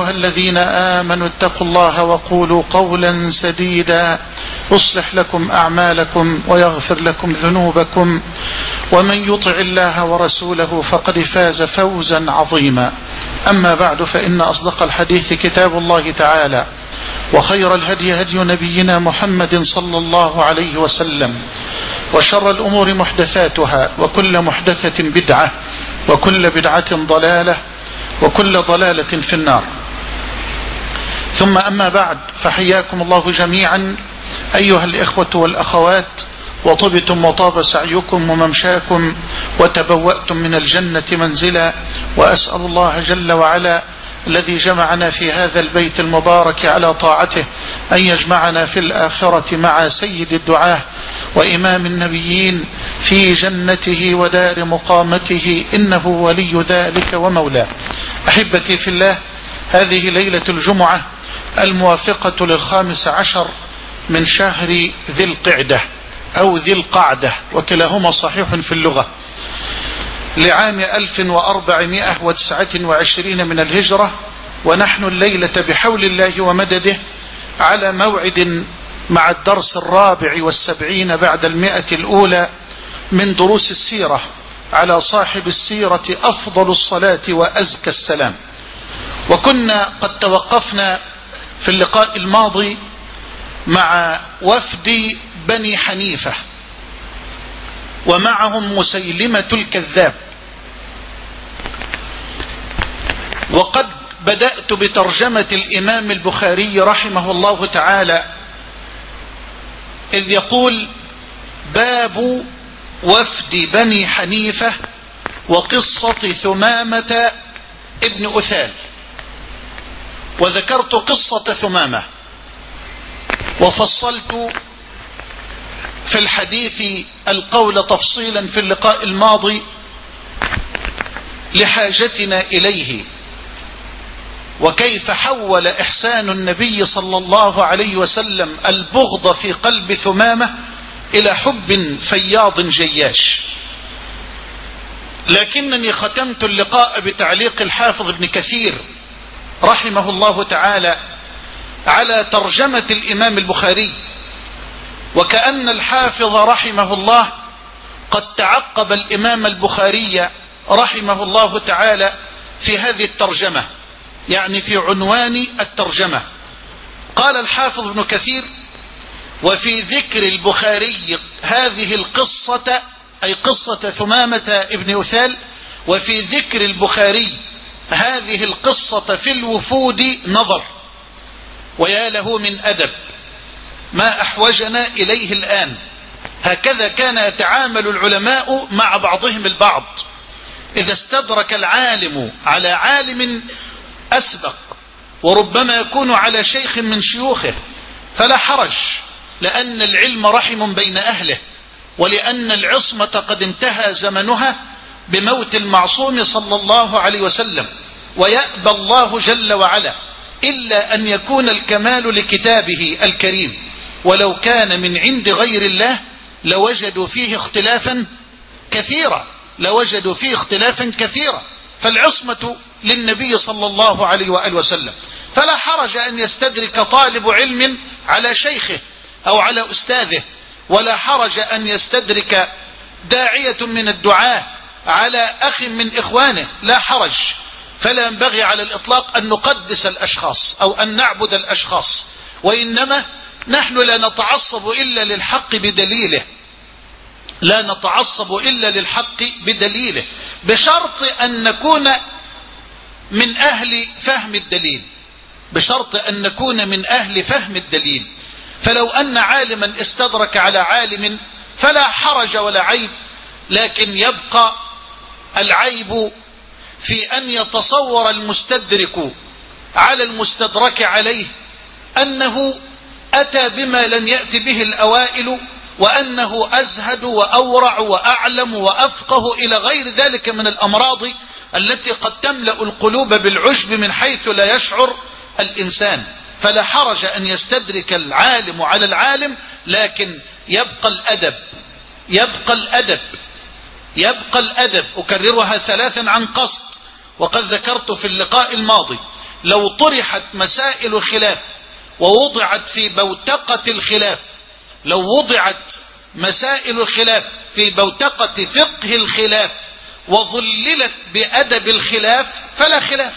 أيها الذين آمنوا اتقوا الله وقولوا قولا سديدا يصلح لكم أعمالكم ويغفر لكم ذنوبكم، ومن يطع الله ورسوله فقد فاز فوزا عظيما. أما بعد، فإن أصدق الحديث كتاب الله تعالى، وخير الهدي هدي نبينا محمد صلى الله عليه وسلم، وشر الأمور محدثاتها، وكل محدثة بدعة، وكل بدعة ضلالة، وكل ضلالة في النار. ثم أما بعد، فحياكم الله جميعا أيها الإخوة والأخوات، وطبتم وطاب سعيكم وممشاكم، وتبوأتم من الجنة منزلا. وأسأل الله جل وعلا الذي جمعنا في هذا البيت المبارك على طاعته أن يجمعنا في الآخرة مع سيد الدعاة وإمام النبيين في جنته ودار مقامته، إنه ولي ذلك ومولاه. أحبتي في الله، هذه ليلة الجمعة الموافقة ل15 من شهر ذي القعدة أو ذي القعدة، وكلاهما صحيح في اللغة، لعام 1429 من الهجرة. ونحن الليلة بحول الله ومدده على موعد مع الدرس 74 بعد 100 الأولى من دروس السيرة على صاحب السيرة أفضل الصلاة وأزكى السلام. وكنا قد توقفنا في اللقاء الماضي مع وفد بني حنيفة، ومعهم مسيلمة الكذاب. وقد بدأت بترجمة الإمام البخاري رحمه الله تعالى، إذ يقول: باب وفد بني حنيفة وقصة ثمامة ابن أثال. وذكرت قصة ثمامة، وفصلت في الحديث القول تفصيلا في اللقاء الماضي لحاجتنا إليه، وكيف حول إحسان النبي صلى الله عليه وسلم البغض في قلب ثمامة إلى حب فياض جياش. لكنني ختمت اللقاء بتعليق الحافظ ابن كثير رحمه الله تعالى على ترجمة الإمام البخاري، وكأن الحافظ رحمه الله قد تعقب الإمام البخاري رحمه الله تعالى في هذه الترجمة، يعني في عنوان الترجمة. قال الحافظ ابن كثير: وفي ذكر البخاري هذه القصة، أي قصة ثمامة ابن أثال، وفي ذكر البخاري هذه القصة في الوفود نظر، ويا له من أدب ما أحوجنا إليه الآن. هكذا كان يتعامل العلماء مع بعضهم البعض. إذا استدرك العالم على عالم أسبق، وربما يكون على شيخ من شيوخه، فلا حرج، لأن العلم رحم بين أهله، ولأن العصمة قد انتهى زمنها بموت المعصوم صلى الله عليه وسلم. ويأبى الله جل وعلا إلا أن يكون الكمال لكتابه الكريم، ولو كان من عند غير الله لوجدوا فيه اختلافا كثيرا، فالعصمة للنبي صلى الله عليه وآله وسلم. فلا حرج أن يستدرك طالب علم على شيخه أو على أستاذه، ولا حرج أن يستدرك داعية من الدعاة على أخ من إخوانه، لا حرج. فلا ينبغي على الإطلاق أن نقدس الأشخاص أو أن نعبد الأشخاص، وإنما نحن لا نتعصب إلا للحق بدليله، بشرط أن نكون من أهل فهم الدليل. فلو أن عالما استدرك على عالم فلا حرج ولا عيب، لكن يبقى العيب في أن يتصور المستدرك على المستدرك عليه أنه أتى بما لم يأت به الأوائل، وأنه أزهد وأورع وأعلم وأفقه إلى غير ذلك من الأمراض التي قد تملأ القلوب بالعجب من حيث لا يشعر الإنسان. فلا حرج أن يستدرك العالم على العالم، لكن يبقى الأدب. أكررها 3 عن قصد، وقد ذكرت في اللقاء الماضي لو طرحت مسائل الخلاف ووضعت في بوتقة الخلاف، لو وضعت مسائل الخلاف في بوتقة فقه الخلاف وظللت بأدب الخلاف فلا خلاف،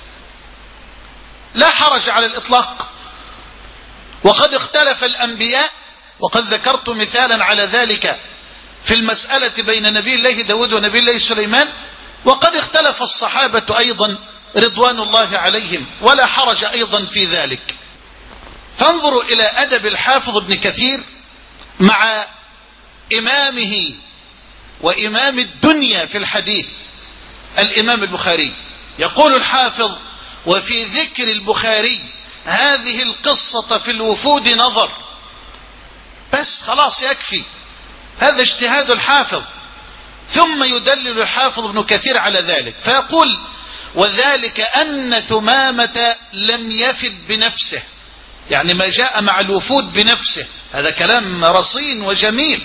لا حرج على الإطلاق. وقد اختلف الأنبياء، وقد ذكرت مثالا على ذلك في المسألة بين نبي الله داود ونبي الله سليمان، وقد اختلف الصحابة أيضا رضوان الله عليهم، ولا حرج أيضا في ذلك. فانظروا إلى أدب الحافظ ابن كثير مع إمامه وإمام الدنيا في الحديث الإمام البخاري. يقول الحافظ: وفي ذكر البخاري هذه القصة في الوفود نظر. بس خلاص يكفي، هذا اجتهاد الحافظ. ثم يدلل الحافظ ابن كثير على ذلك فيقول: وذلك أن ثمامة لم يفد بنفسه، يعني ما جاء مع الوفود بنفسه، هذا كلام رصين وجميل.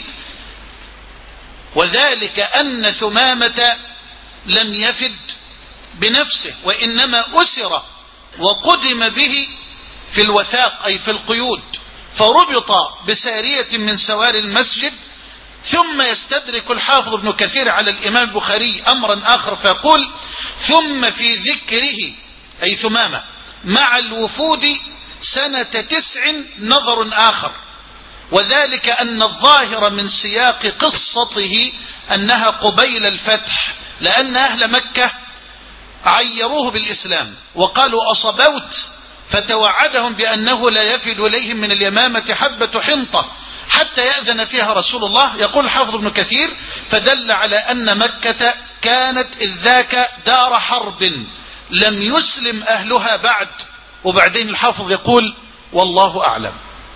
وذلك أن ثمامة لم يفد بنفسه، وإنما أسر وقدم به في الوثاق أي في القيود، فربط بسارية من سوار المسجد. ثم يستدرك الحافظ ابن كثير على الإمام البخاري أمرا آخر فيقول: ثم في ذكره أي ثمامة مع الوفود سنة 9 نظر آخر، وذلك أن الظاهر من سياق قصته أنها قبيل الفتح، لأن أهل مكة عيروه بالإسلام وقالوا أصبوت، فتوعدهم بأنه لا يفد إليهم من اليمامة حبة حنطة حتى يأذن فيها رسول الله. يقول الحافظ ابن كثير: فدل على أن مكة كانت إذ ذاك دار حرب لم يسلم أهلها بعد. وبعدين الحافظ يقول: والله أعلم.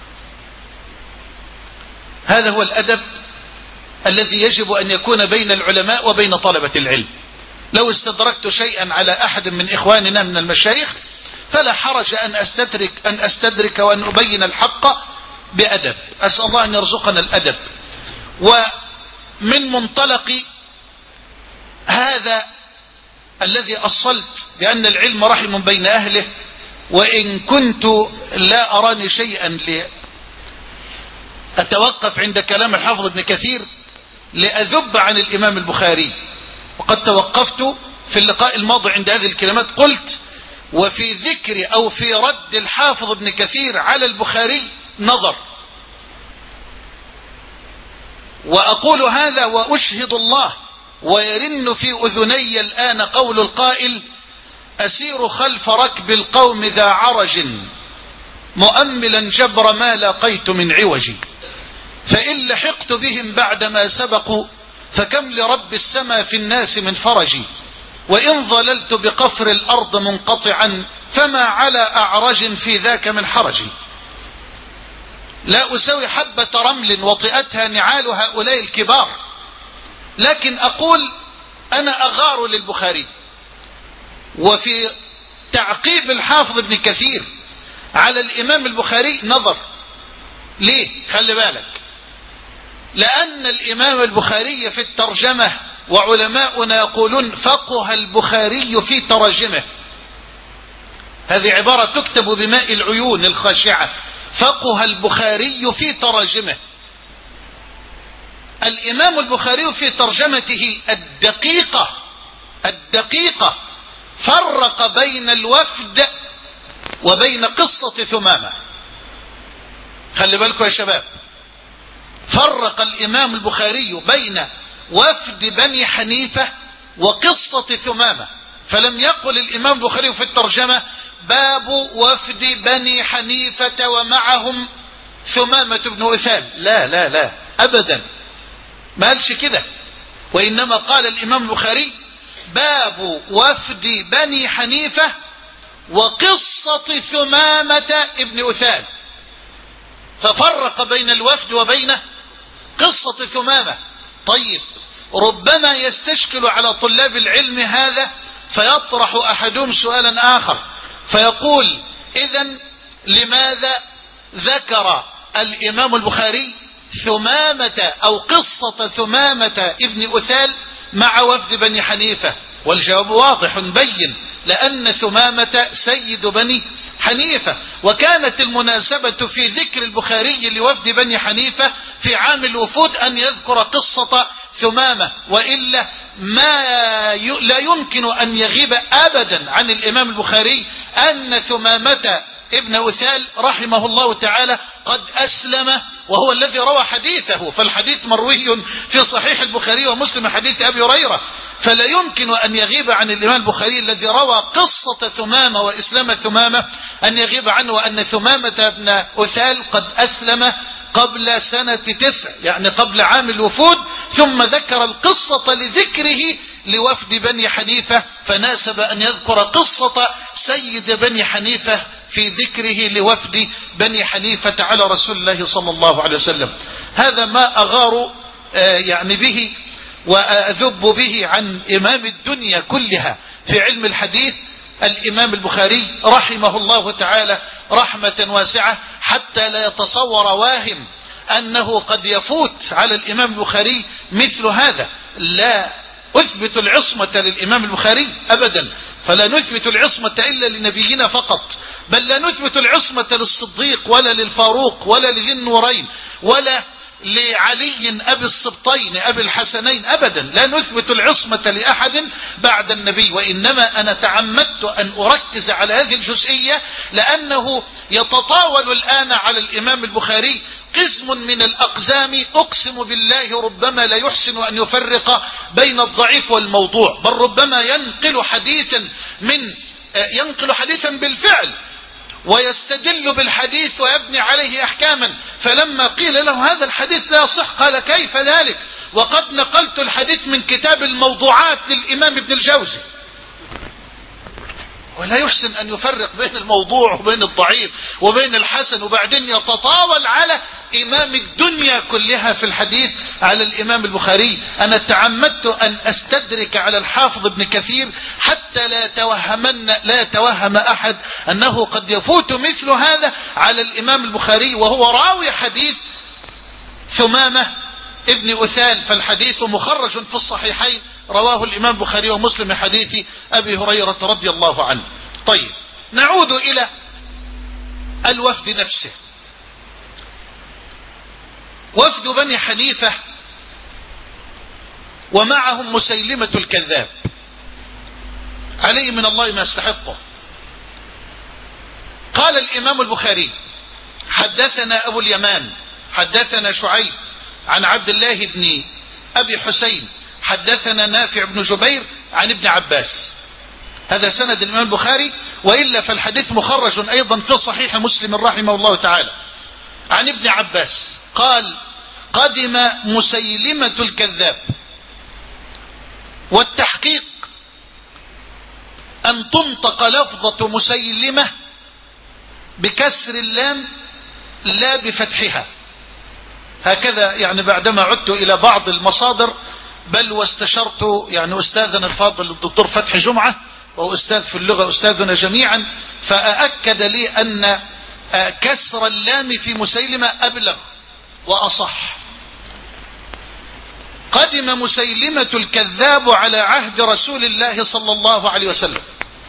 هذا هو الأدب الذي يجب أن يكون بين العلماء وبين طلبة العلم. لو استدركت شيئا على أحد من إخواننا من المشايخ فلا حرج أن أستدرك وأن أبين الحق بأدب. أسأل الله أن يرزقنا الأدب. ومن منطلق هذا الذي أصلت بأن العلم رحم بين أهله، وإن كنت لا أراني شيئا أتوقف عند كلام الحافظ ابن كثير لأذب عن الإمام البخاري، وقد توقفت في اللقاء الماضي عند هذه الكلمات، قلت: وفي ذكر أو في رد الحافظ ابن كثير على البخاري نظر. وأقول هذا وأشهد الله ويرن في أذني الآن قول القائل: أسير خلف ركب القوم ذا عرج مؤملا جبر ما لقيت من عوج، فإن لحقت بهم بعدما سبقوا فكم لرب السماء في الناس من فرج، وإن ظللت بقفر الأرض منقطعا فما على أعرج في ذاك من حرج. لا أسوي حبة رمل وطئتها نعال هؤلاء الكبار، لكن أقول أنا أغار للبخاري. وفي تعقيب الحافظ ابن كثير على الإمام البخاري نظر. ليه؟ خلي بالك، لأن الإمام البخاري في الترجمة، وعلماؤنا يقولون فقه البخاري في تراجمه، هذه عبارة تكتب بماء العيون الخاشعة، فقه البخاري في تراجمه. الإمام البخاري في ترجمته الدقيقة فرق بين الوفد وبين قصة ثمامة. خلي بالكم يا شباب، فرق الإمام البخاري بين وفد بني حنيفة وقصة ثمامة، فلم يقل الإمام البخاري في الترجمة باب وفد بني حنيفة ومعهم ثمامة بن أثال، لا لا لا أبدا، ما قالش كده. وإنما قال الإمام البخاري باب وفد بني حنيفة وقصة ثمامة ابن أثال، ففرق بين الوفد وبين قصة ثمامة. طيب، ربما يستشكل على طلاب العلم هذا فيطرح أحدهم سؤالا آخر فيقول: إذن لماذا ذكر الإمام البخاري ثمامة أو قصة ثمامة ابن أثال مع وفد بني حنيفة؟ والجواب واضح بين، لأن ثمامة سيد بني حنيفة. وكانت المناسبة في ذكر البخاري لوفد بني حنيفة في عام الوفود أن يذكر قصة ثمامة، وإلا لا يمكن أن يغيب أبدا عن الإمام البخاري أن ثمامة ابن أثال رحمه الله تعالى قد أسلم، وهو الذي روى حديثه، فالحديث مروي في صحيح البخاري ومسلم حديث أبي هريرة، فلا يمكن أن يغيب عن الإمام البخاري الذي روى قصة ثمامة وإسلام ثمامة أن يغيب عنه أن ثمامة ابن أثال قد أسلم قبل سنة 9، يعني قبل عام الوفود، ثم ذكر القصة لذكره لوفد بني حنيفة، فناسب أن يذكر قصة سيد بني حنيفة في ذكره لوفد بني حنيفة على رسول الله صلى الله عليه وسلم. هذا ما أغار يعني به وأذب به عن إمام الدنيا كلها في علم الحديث الإمام البخاري رحمه الله تعالى رحمة واسعة، حتى لا يتصور واهم أنه قد يفوت على الإمام البخاري مثل هذا. لا أثبت العصمة للإمام البخاري أبدا، فلا نثبت العصمة إلا لنبينا فقط، بل لا نثبت العصمة للصديق ولا للفاروق ولا لذي النورين ولا لعلي أبي السبطين أبي الحسنين أبدا، لا نثبت العصمة لأحد بعد النبي. وإنما أنا تعمدت أن أركز على هذه الجزئية لأنه يتطاول الآن على الإمام البخاري قسم من الأقزام، أقسم بالله ربما لا يحسن أن يفرق بين الضعيف والموضوع، بل ربما ينقل حديثا بالفعل ويستدل بالحديث ويبني عليه أحكاما. فلما قيل له هذا الحديث لا يصح قال كيف ذلك وقد نقلت الحديث من كتاب الموضوعات للإمام ابن الجوزي. ولا يحسن أن يفرق بين الموضوع وبين الضعيف وبين الحسن، وبعدين يتطاول على إمام الدنيا كلها في الحديث على الإمام البخاري. أنا تعمدت أن أستدرك على الحافظ ابن كثير حتى لا يتوهم أحد أنه قد يفوت مثل هذا على الإمام البخاري وهو راوي حديث ثمامة ابن أثال، فالحديث مخرج في الصحيحين، رواه الإمام البخاري ومسلم حديث أبي هريرة رضي الله عنه. طيب، نعود إلى الوفد نفسه. وفد بني حنيفة ومعهم مسيلمة الكذاب عليه من الله ما يستحقه. قال الإمام البخاري: حدثنا أبو اليمان حدثنا شعيب عن عبد الله بن أبي حسين حدثنا نافع بن جبير عن ابن عباس. هذا سند الإمام البخاري، وإلا فالحديث مخرج أيضا في صحيح مسلم رحمه الله تعالى عن ابن عباس قال: قدم مسيلمة الكذاب. والتحقيق أن تنطق لفظة مسيلمة بكسر اللام لا بفتحها، هكذا يعني بعدما عدت إلى بعض المصادر، بل واستشرت يعني أستاذنا الفاضل الدكتور فتحي جمعة وهو أستاذ في اللغة أستاذنا جميعا، فأكد لي أن كسر اللام في مسيلمة أبلغ وأصح. قدم مسيلمة الكذاب على عهد رسول الله صلى الله عليه وسلم،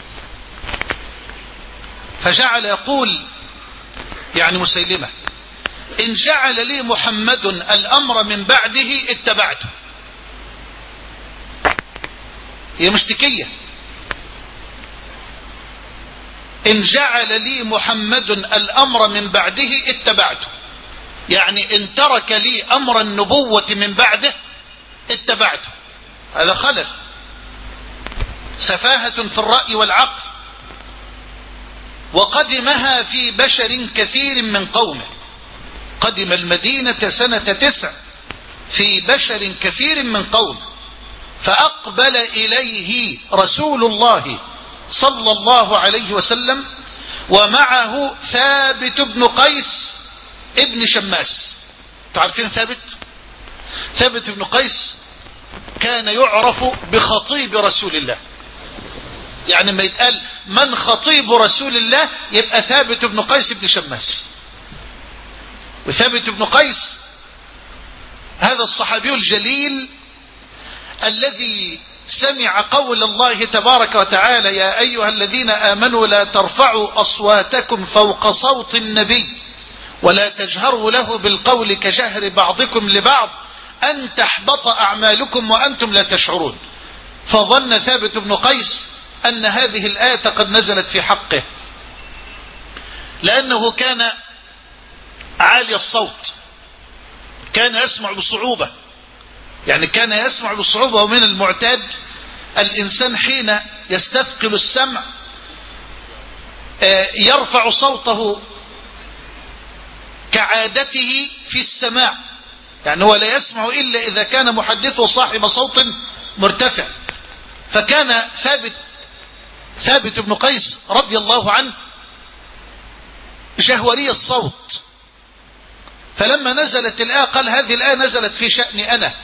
فجعل يقول يعني مسيلمة: إن جعل لي محمد الأمر من بعده اتبعته. هي مشتكية: إن جعل لي محمد الأمر من بعده اتبعته، يعني إن ترك لي أمر النبوة من بعده اتبعته. هذا خلل، سفاهة في الرأي والعقل. وقدمها في بشر كثير من قومه، قدم المدينة سنة 9 في بشر كثير من قومه، فأقبل إليه رسول الله صلى الله عليه وسلم ومعه ثابت بن قيس ابن شماس. تعرفين ثابت بن قيس كان يعرف بخطيب رسول الله، يعني ما يتقال من خطيب رسول الله يبقى ثابت بن قيس بن شماس. وثابت بن قيس هذا الصحابي الجليل الذي سمع قول الله تبارك وتعالى: يا أيها الذين آمنوا لا ترفعوا أصواتكم فوق صوت النبي ولا تجهروا له بالقول كجهر بعضكم لبعض أن تحبط أعمالكم وأنتم لا تشعرون. فظن ثابت بن قيس أن هذه الآية قد نزلت في حقه، لأنه كان عالي الصوت، كان يسمع بصعوبة، يعني كان يسمع بصعوبة. ومن المعتاد الإنسان حين يستثقل السمع يرفع صوته كعادته في السماع، يعني هو لا يسمع إلا إذا كان محدثه صاحب صوت مرتفع. فكان ثابت بن قيس رضي الله عنه جهوري الصوت، فلما نزلت الآية قال: هذه الآية نزلت في شأني أنا،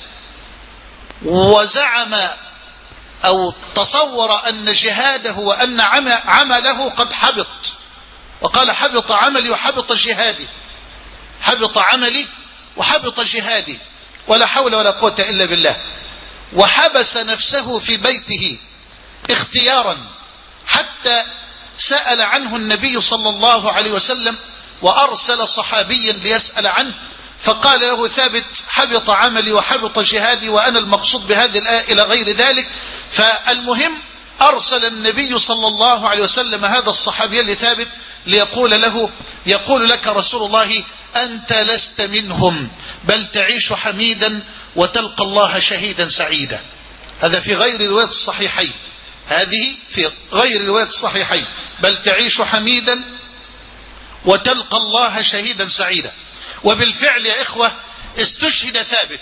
وزعم أو تصور أن جهاده وأن عمله قد حبط، وقال: حبط عملي وحبط جهادي، حبط عملي وحبط جهادي، ولا حول ولا قوة إلا بالله. وحبس نفسه في بيته اختيارا حتى سأل عنه النبي صلى الله عليه وسلم، وأرسل صحابيا ليسأل عنه، فقال له ثابت: حبط عملي وحبط جهادي وأنا المقصود بهذه الآية إلى غير ذلك. فالمهم أرسل النبي صلى الله عليه وسلم هذا الصحابي لثابت ليقول له: يقول لك رسول الله: أنت لست منهم، بل تعيش حميدا وتلقى الله شهيدا سعيدا. هذا في غير رواية الصحيحين، هذه في غير رواية الصحيحين: بل تعيش حميدا وتلقى الله شهيدا سعيدا. وبالفعل يا إخوة استشهد ثابت.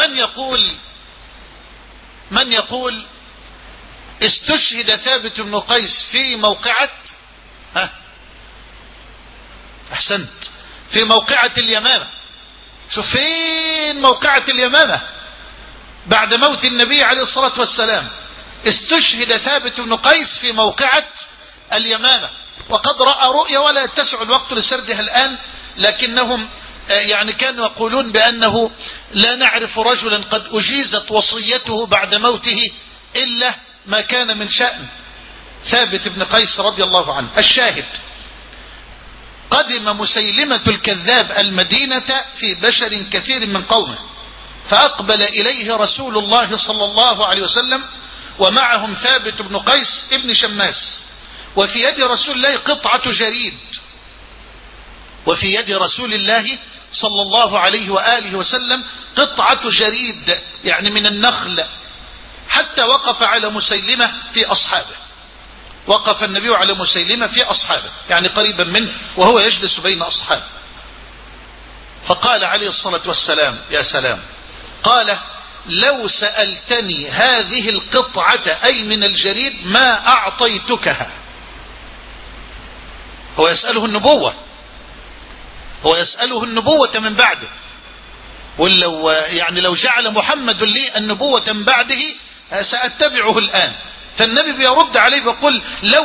من يقول استشهد ثابت بن قيس في موقعة أحسنت، في موقعة اليمامة. شوف فين موقعة اليمامة بعد موت النبي عليه الصلاة والسلام، استشهد ثابت بن قيس في موقعة اليمامة، وقد رأى رؤيا ولا يتسع الوقت لسردها الآن، لكنهم يعني كانوا يقولون بأنه لا نعرف رجلا قد أجيزت وصيته بعد موته إلا ما كان من شأن ثابت بن قيس رضي الله عنه. الشاهد: قدم مسيلمة الكذاب المدينة في بشر كثير من قومه، فأقبل إليه رسول الله صلى الله عليه وسلم ومعهم ثابت بن قيس ابن شماس، وفي يد رسول الله قطعة جريد، وفي يد رسول الله صلى الله عليه وآله وسلم قطعة جريد يعني من النخل، حتى وقف على مسيلمة في أصحابه، وقف النبي على مسيلمة في أصحابه يعني قريبا منه وهو يجلس بين أصحابه، فقال عليه الصلاة والسلام: يا سلام، قال: لو سألتني هذه القطعة أي من الجريد ما أعطيتكها. هو يسأله النبوة، هو يسأله النبوة من بعده، ولو يعني لو جعل محمد لي النبوة من بعده سأتبعه الآن. فالنبي بيرد عليه بيقول: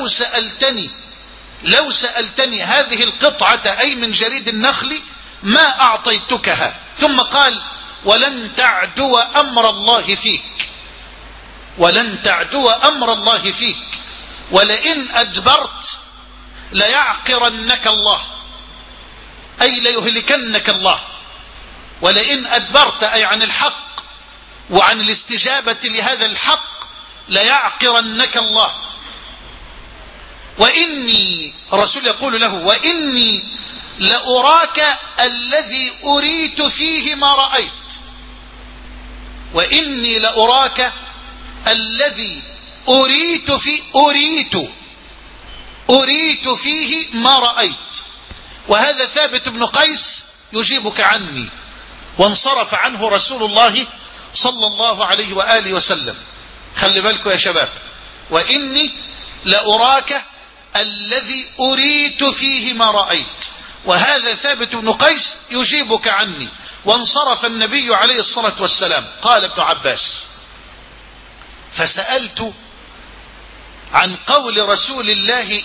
لو سألتني هذه القطعة أي من جريد النخل ما أعطيتكها. ثم قال: ولن تعدو أمر الله فيك، ولن تعدو أمر الله فيك، ولئن أدبرت ليعقرنك الله، أي ليهلكنك الله. ولئن أدبرت أي عن الحق وعن الاستجابة لهذا الحق ليعقرنك الله. وإني رسول يقول له: وإني لأراك الذي أريت فيه ما رأيت، وإني لأراك الذي أريت فيه ما رأيت. وهذا ثابت بن قيس يجيبك عني. وانصرف عنه رسول الله صلى الله عليه وآله وسلم. خلي بالكم يا شباب: وإني لأراك الذي أريت فيه ما رأيت. وهذا ثابت بن قيس يجيبك عني. وانصرف النبي عليه الصلاة والسلام. قال ابن عباس: فسألت عن قول رسول الله: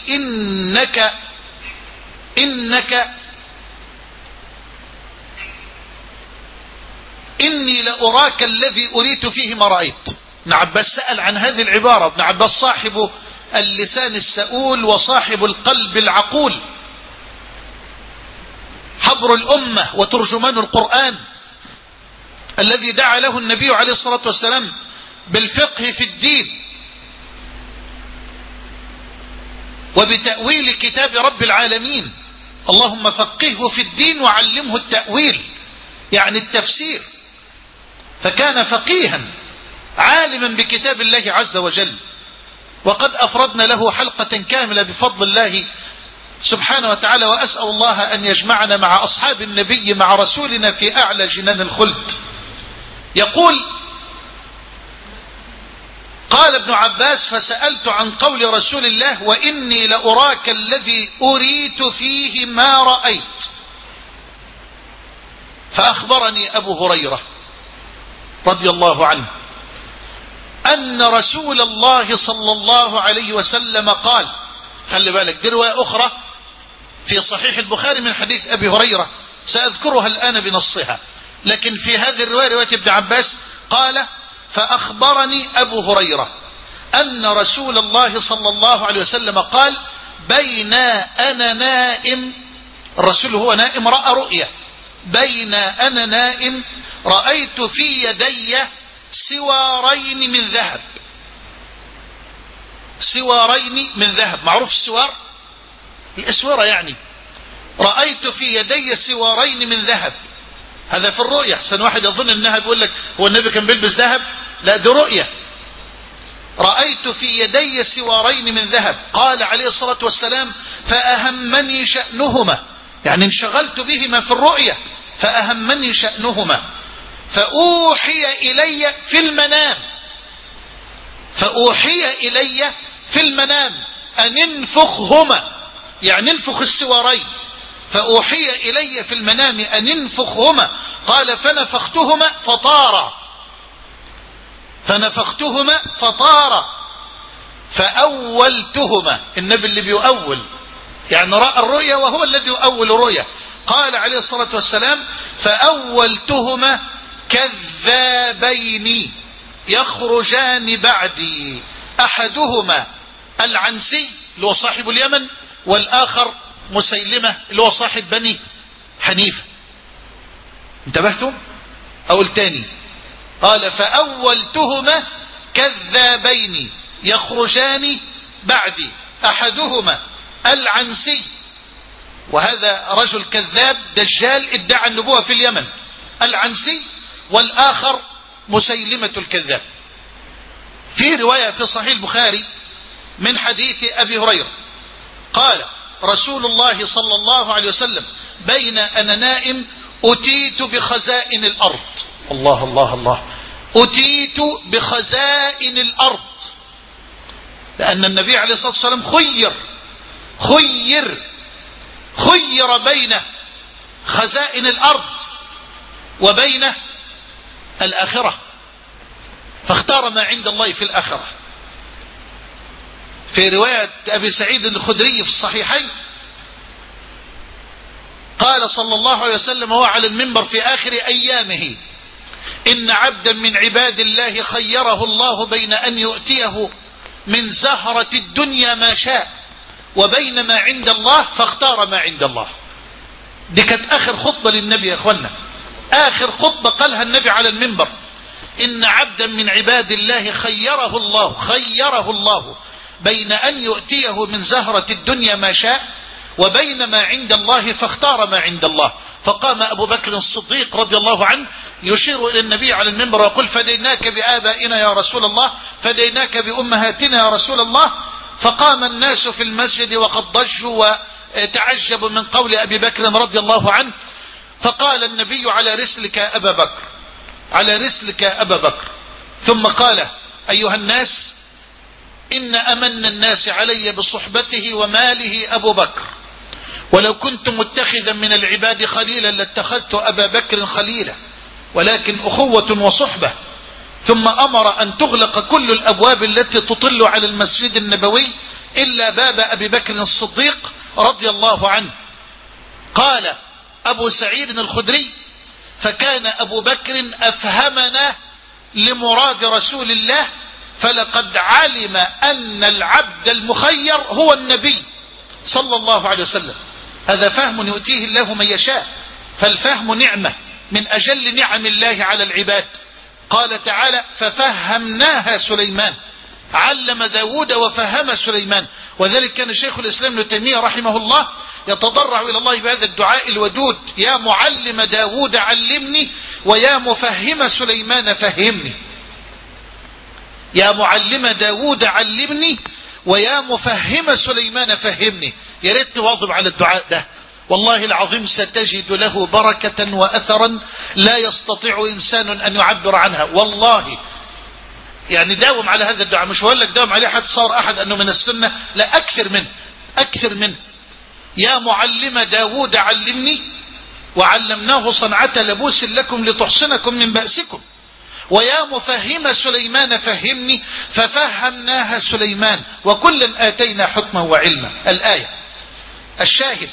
إني لأراك الذي أريت فيه ما رأيت. ابن عباس سأل عن هذه العبارة. ابن عباس صاحب اللسان السؤول وصاحب القلب العقول، حبر الأمة وترجمان القرآن، الذي دعا له النبي عليه الصلاة والسلام بالفقه في الدين وبتأويل كتاب رب العالمين. اللهم فقهه في الدين وعلمه التأويل، يعني التفسير. فكان فقيها عالما بكتاب الله عز وجل، وقد أفردنا له حلقة كاملة بفضل الله سبحانه وتعالى. وأسأل الله أن يجمعنا مع أصحاب النبي مع رسولنا في أعلى جنان الخلد. يقول: قال ابن عباس: فسألت عن قول رسول الله: وإني لأراك الذي أريت فيه ما رأيت. فأخبرني أبو هريرة رضي الله عنه أن رسول الله صلى الله عليه وسلم قال، خلي بالك دي رواية أخرى في صحيح البخاري من حديث أبي هريرة سأذكرها الآن بنصها، لكن في هذه الرواية رواية ابن عباس قال: فأخبرني أبو هريرة أن رسول الله صلى الله عليه وسلم قال: بين أنا نائم، الرسول هو نائم رأى رؤية، بين أنا نائم رأيت في يدي سوارين من ذهب. سوارين من ذهب، معروف السوار الأسورة يعني. رأيت في يدي سوارين من ذهب، هذا في الرؤية. حسن واحد يظن انها بيقول لك هو النبي كان بيلبس ذهب، لا دي رؤية. رأيت في يدي سوارين من ذهب. قال عليه الصلاة والسلام: فأهمني شأنهما، يعني انشغلت بهما في الرؤية، فأهمني شأنهما. فأوحي إلي في المنام، فأوحي إلي في المنام أن انفخهما، يعني انفخ السوارين. فأوحي إلي في المنام أن انفخهما. قال: فنفختهما فطارا، فنفختهما فطارا. فأولتهما، النبي اللي بيؤول يعني رأى الرؤيا وهو الذي يؤول الرؤيا. قال عليه الصلاة والسلام: فأولتهما كذابين يخرجان بعدي، أحدهما العنسي اللي هو صاحب اليمن، والآخر مسيلمة اللي هو صاحب بني حنيفة. انتبهتم؟ أول تاني قال: فأولتهما كذابين يخرجان بعدي، أحدهما العنسي، وهذا رجل كذاب دجال ادعى النبوة في اليمن، العنسي، والآخر مسيلمة الكذاب. في رواية في صحيح البخاري من حديث أبي هريرة قال رسول الله صلى الله عليه وسلم: بين أنا نائم أتيت بخزائن الأرض. الله الله الله، أتيت بخزائن الأرض، لأن النبي عليه الصلاة والسلام خير بين خزائن الأرض وبين الآخرة، فاختار ما عند الله في الآخرة. في رواية أبي سعيد الخدري في الصحيحين قال صلى الله عليه وسلم وهو على المنبر في آخر أيامه: إن عبدا من عباد الله خيره الله بين أن يؤتيه من زهرة الدنيا ما شاء وبين ما عند الله، فاختار ما عند الله. دي كانت آخر خطبة للنبي يا أخوانا، آخر خطبة قالها النبي على المنبر: إن عبدا من عباد الله خيره الله بين أن يؤتيه من زهرة الدنيا ما شاء وبين ما عند الله، فاختار ما عند الله. فقام أبو بكر الصديق رضي الله عنه يشير إلى النبي على المنبر ويقول: فديناك بآبائنا يا رسول الله، فديناك بأمهاتنا يا رسول الله. فقام الناس في المسجد وقد ضجوا وتعجبوا من قول أبي بكر رضي الله عنه. فقال النبي: على رسلك يا أبا بكر، على رسلك يا أبا بكر. ثم قال: أيها الناس، إن أمن الناس علي بصحبته وماله أبو بكر، ولو كنت متخذا من العباد خليلا لاتخذت أبا بكر خليلا، ولكن أخوة وصحبة. ثم أمر أن تغلق كل الأبواب التي تطل على المسجد النبوي إلا باب أبي بكر الصديق رضي الله عنه. قال أبو سعيد الخدري: فكان أبو بكر أفهمنا لمراد رسول الله فلقد علم أن العبد المخير هو النبي صلى الله عليه وسلم. هذا فهم يؤتيه الله من يشاء، فالفهم نعمة من أجل نعم الله على العباد. قال تعالى ففهمناها سليمان، علم داود وفهم سليمان. وذلك كان شيخ الإسلام ابن تيمية رحمه الله يتضرع إلى الله بهذا الدعاء الودود: يا معلم داود علمني، ويا مفهم سليمان فهمني. يا معلم داود علمني، ويا مفهم سليمان فهمني. يا ريت تواظب على الدعاء ده، والله العظيم ستجد له بركة وأثرا لا يستطيع إنسان أن يعبر عنها. والله يعني داوم على هذا الدعاء، مش هقول لك داوم عليه حتى صار أحد أنه من السنة، لا، أكثر منه. يا معلم داود علمني، وعلمناه صنعة لبوس لكم لتحصنكم من بأسكم. ويا مفهم سليمان فهمني، ففهمناها سليمان وكلا آتينا حكما وعلما. الآية الشاهد: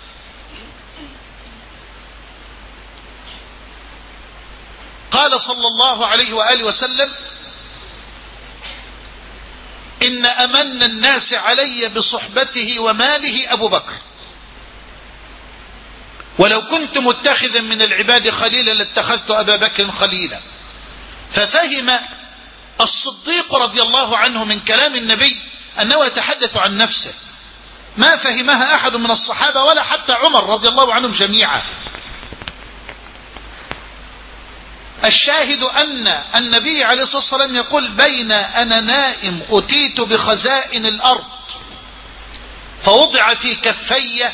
قال صلى الله عليه وآله وسلم: إن أمن الناس علي بصحبته وماله أبو بكر، ولو كنت متخذا من العباد خليلا لاتخذت أبا بكر خليلا. ففهم الصديق رضي الله عنه من كلام النبي أنه يتحدث عن نفسه، ما فهمها أحد من الصحابة ولا حتى عمر رضي الله عنهم جميعا. الشاهد أن النبي عليه الصلاة والسلام يقول: بين أنا نائم أتيت بخزائن الأرض فوضع في كفي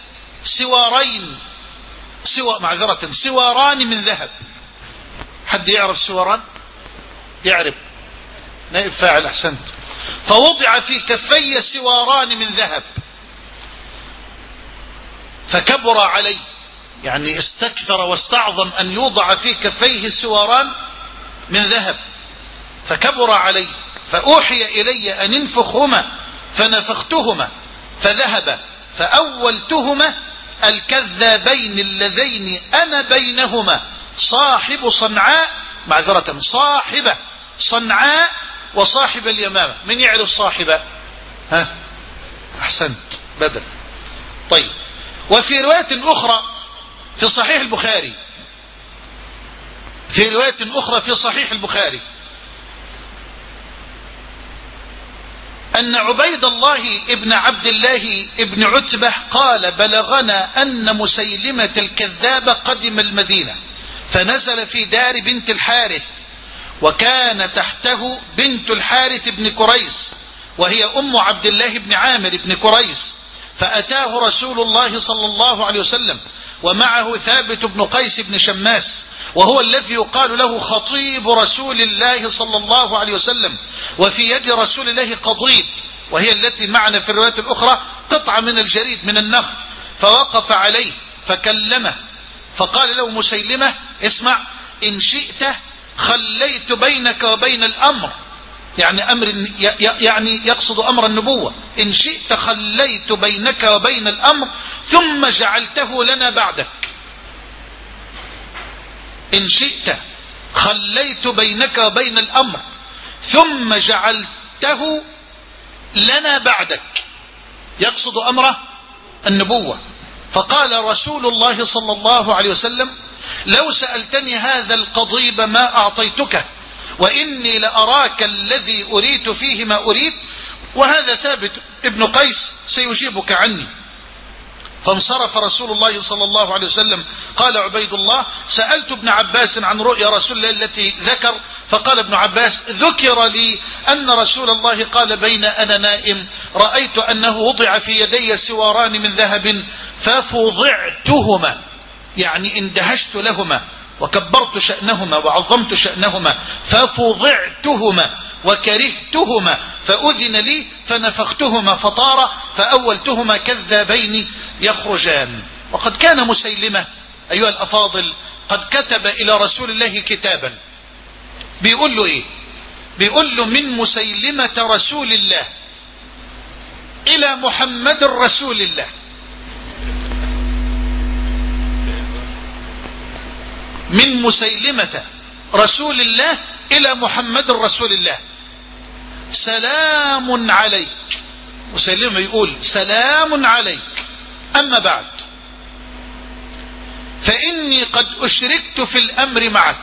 سواران من ذهب. حد يعرف سواران؟ يعرف، نائب فاعل، أحسنت. فوضع في كفي سواران من ذهب فكبر عليه، يعني استكثر واستعظم أن يوضع في كفيه سواران من ذهب، فكبر عليه. فأوحي إلي أن انفخهما فنفختهما فذهب، فأولتهما الكذابين اللذين أنا بينهما صاحب صنعاء وصاحب اليمامة. من يعرف صاحبة؟ أحسنت، بدل. طيب، وفي رواية أخرى في صحيح البخاري أن عبيد الله ابن عبد الله ابن عتبة قال: بلغنا أن مسيلمة الكذاب قدم المدينة فنزل في دار بنت الحارث، وكان تحته بنت الحارث بن كريس وهي أم عبد الله بن عامر بن كريس. فأتاه رسول الله صلى الله عليه وسلم ومعه ثابت بن قيس بن شماس، وهو الذي يقال له خطيب رسول الله صلى الله عليه وسلم، وفي يد رسول الله قضيب، وهي التي معنا في الرواية الأخرى قطعة من الجريد من النخل. فوقف عليه فكلمه فقال له مسيلمة: اسمع، إن شئت خليت بينك وبين الأمر، يعني يقصد أمر النبوة. إن شئت خليت بينك وبين الأمر ثم جعلته لنا بعدك. إن شئت خليت بينك وبين الأمر ثم جعلته لنا بعدك، يقصد أمر النبوة. فقال رسول الله صلى الله عليه وسلم: لو سألتني هذا القضيب ما أعطيتك، وإني لأراك الذي أريد فيه ما أريد، وهذا ثابت ابن قيس سيجيبك عني. فانصرف رسول الله صلى الله عليه وسلم. قال عبيد الله: سألت ابن عباس عن رؤيا رسول الله التي ذكر، فقال ابن عباس: ذكر لي أن رسول الله قال بين أنا نائم رأيت أنه وضع في يدي سواران من ذهب ففضعتهما، يعني اندهشت لهما وكبرت شأنهما وعظمت شأنهما، ففضعتهما وكرهتهما فأذن لي فنفختهما فطار، فأولتهما كذابين يخرجان. وقد كان مسيلمة أيها الأفاضل قد كتب إلى رسول الله كتابا بيقول له إيه؟ بيقول له: من مسيلمة رسول الله إلى محمد رسول الله. من مسيلمة رسول الله إلى محمد رسول الله سلام عليك. مسيلمة يقول سلام عليك، أما بعد فإني قد أشركت في الأمر معك.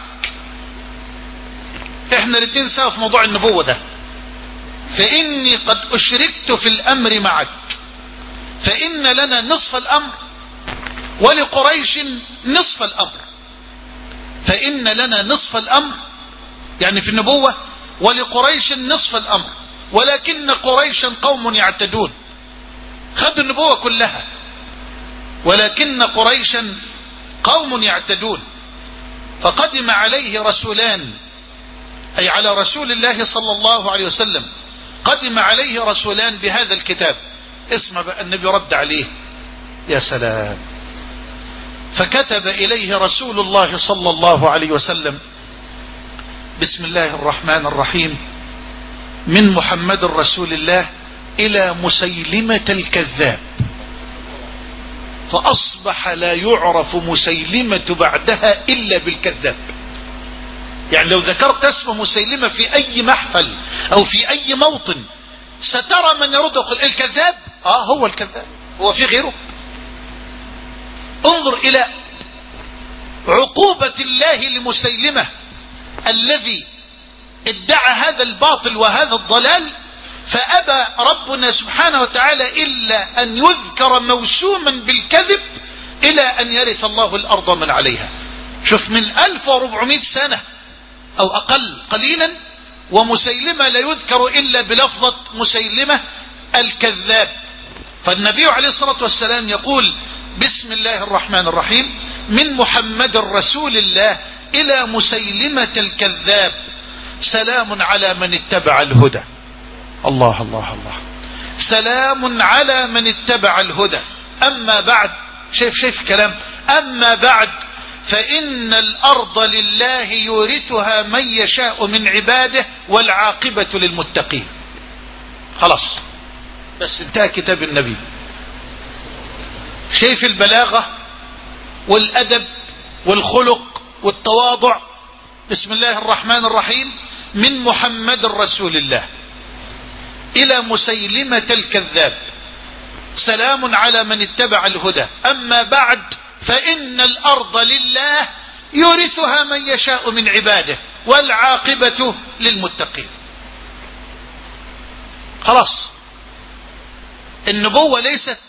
احنا الاثنين سوا في موضوع النبوة ده. فإني قد أشركت في الأمر معك، فإن لنا نصف الأمر ولقريش نصف الأمر. فإن لنا نصف الأمر يعني في النبوة، ولقريش نصف الأمر، ولكن قريشا قوم يعتدون. خذوا النبوة كلها، ولكن قريشا قوم يعتدون. فقدم عليه رسولان، أي على رسول الله صلى الله عليه وسلم قدم عليه رسولان بهذا الكتاب. اسمع بقى النبي رد عليه، يا سلام. فكتب إليه رسول الله صلى الله عليه وسلم: بسم الله الرحمن الرحيم، من محمد رسول الله إلى مسيلمة الكذاب. فأصبح لا يعرف مسيلمة بعدها إلا بالكذاب. يعني لو ذكرت اسم مسيلمة في أي محفل أو في أي موطن سترى من يرد ويقول الكذاب. هو الكذاب، هو في غيره. انظر إلى عقوبة الله لمسيلمة الذي ادعى هذا الباطل وهذا الضلال، فأبى ربنا سبحانه وتعالى إلا أن يذكر موسوما بالكذب إلى أن يرث الله الأرض من عليها. شوف، من 1400 سنة أو أقل قليلا، ومسيلمة لا يذكر إلا بلفظة مسيلمة الكذاب. فالنبي عليه الصلاة والسلام يقول: بسم الله الرحمن الرحيم، من محمد رسول الله إلى مسيلمة الكذاب، سلام على من اتبع الهدى. الله الله الله، سلام على من اتبع الهدى. أما بعد، شايف كلام، أما بعد فإن الأرض لله يورثها من يشاء من عباده والعاقبة للمتقين. خلاص، بس انتهى كتاب النبي. شايف البلاغة والأدب والخلق والتواضع. بسم الله الرحمن الرحيم، من محمد رسول الله إلى مسيلمة الكذاب، سلام على من اتبع الهدى. أما بعد فإن الأرض لله يورثها من يشاء من عباده والعاقبة للمتقين. خلاص، النبوة ليست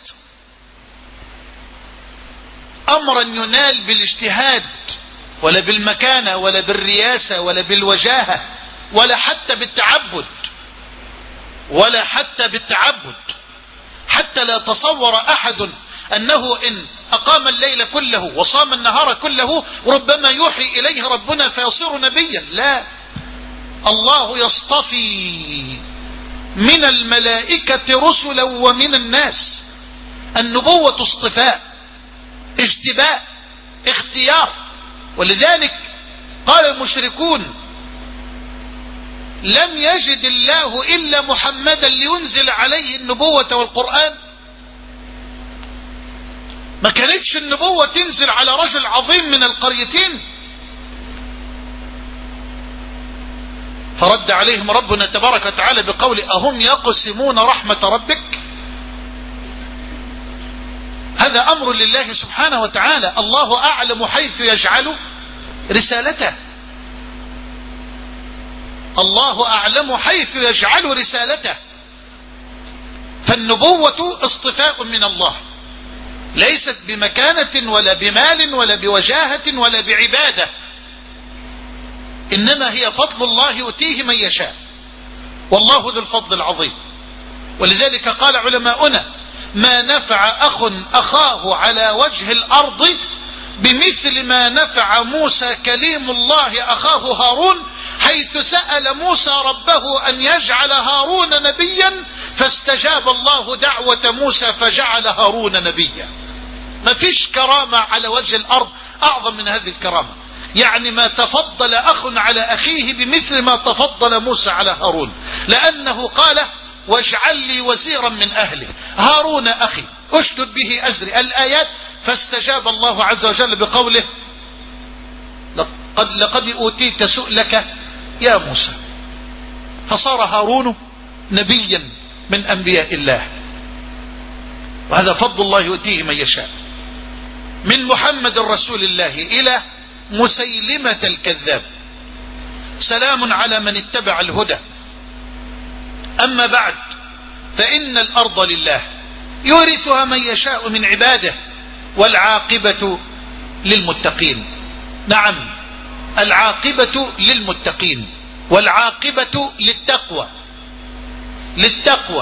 أمرا ينال بالاجتهاد ولا بالمكانة ولا بالرياسة ولا بالوجاهة ولا حتى بالتعبد، ولا حتى بالتعبد. حتى لا تصور أحد أنه إن أقام الليل كله وصام النهار كله ربما يوحي إليه ربنا فيصير نبيا. لا، الله يصطفي من الملائكة رسلا ومن الناس. النبوة اصطفاء، اجتباء، اختيار. ولذلك قال المشركون: لم يجد الله إلا محمدا لينزل عليه النبوة والقرآن. ما كانتش النبوة تنزل على رجل عظيم من القريتين؟ فرد عليهم ربنا تبارك وتعالى بقول: أهم يقسمون رحمة ربك؟ هذا أمر لله سبحانه وتعالى، الله أعلم حيث يجعل رسالته. الله أعلم حيث يجعل رسالته. فالنبوة اصطفاء من الله، ليست بمكانة ولا بمال ولا بوجاهة ولا بعبادة، إنما هي فضل الله يؤتيه من يشاء، والله ذو الفضل العظيم. ولذلك قال علماؤنا: ما نفع أخ أخاه على وجه الأرض بمثل ما نفع موسى كليم الله أخاه هارون، حيث سأل موسى ربه أن يجعل هارون نبيا فاستجاب الله دعوة موسى فجعل هارون نبيا. ما فيش كرامة على وجه الأرض أعظم من هذه الكرامة. يعني ما تفضل أخ على أخيه بمثل ما تفضل موسى على هارون، لأنه قال: واجعل لي وزيرا من أهلي هارون أخي أشدد به أزري، الآيات. فاستجاب الله عز وجل بقوله: لقد أوتيت سؤلك يا موسى، فصار هارون نبيا من أنبياء الله، وهذا فضل الله يؤتيه من يشاء. من محمد رسول الله إلى مسيلمة الكذاب، سلام على من اتبع الهدى. أما بعد، فإن الأرض لله يورثها من يشاء من عباده، والعاقبة للمتقين. نعم، العاقبة للمتقين، والعاقبة للتقوى.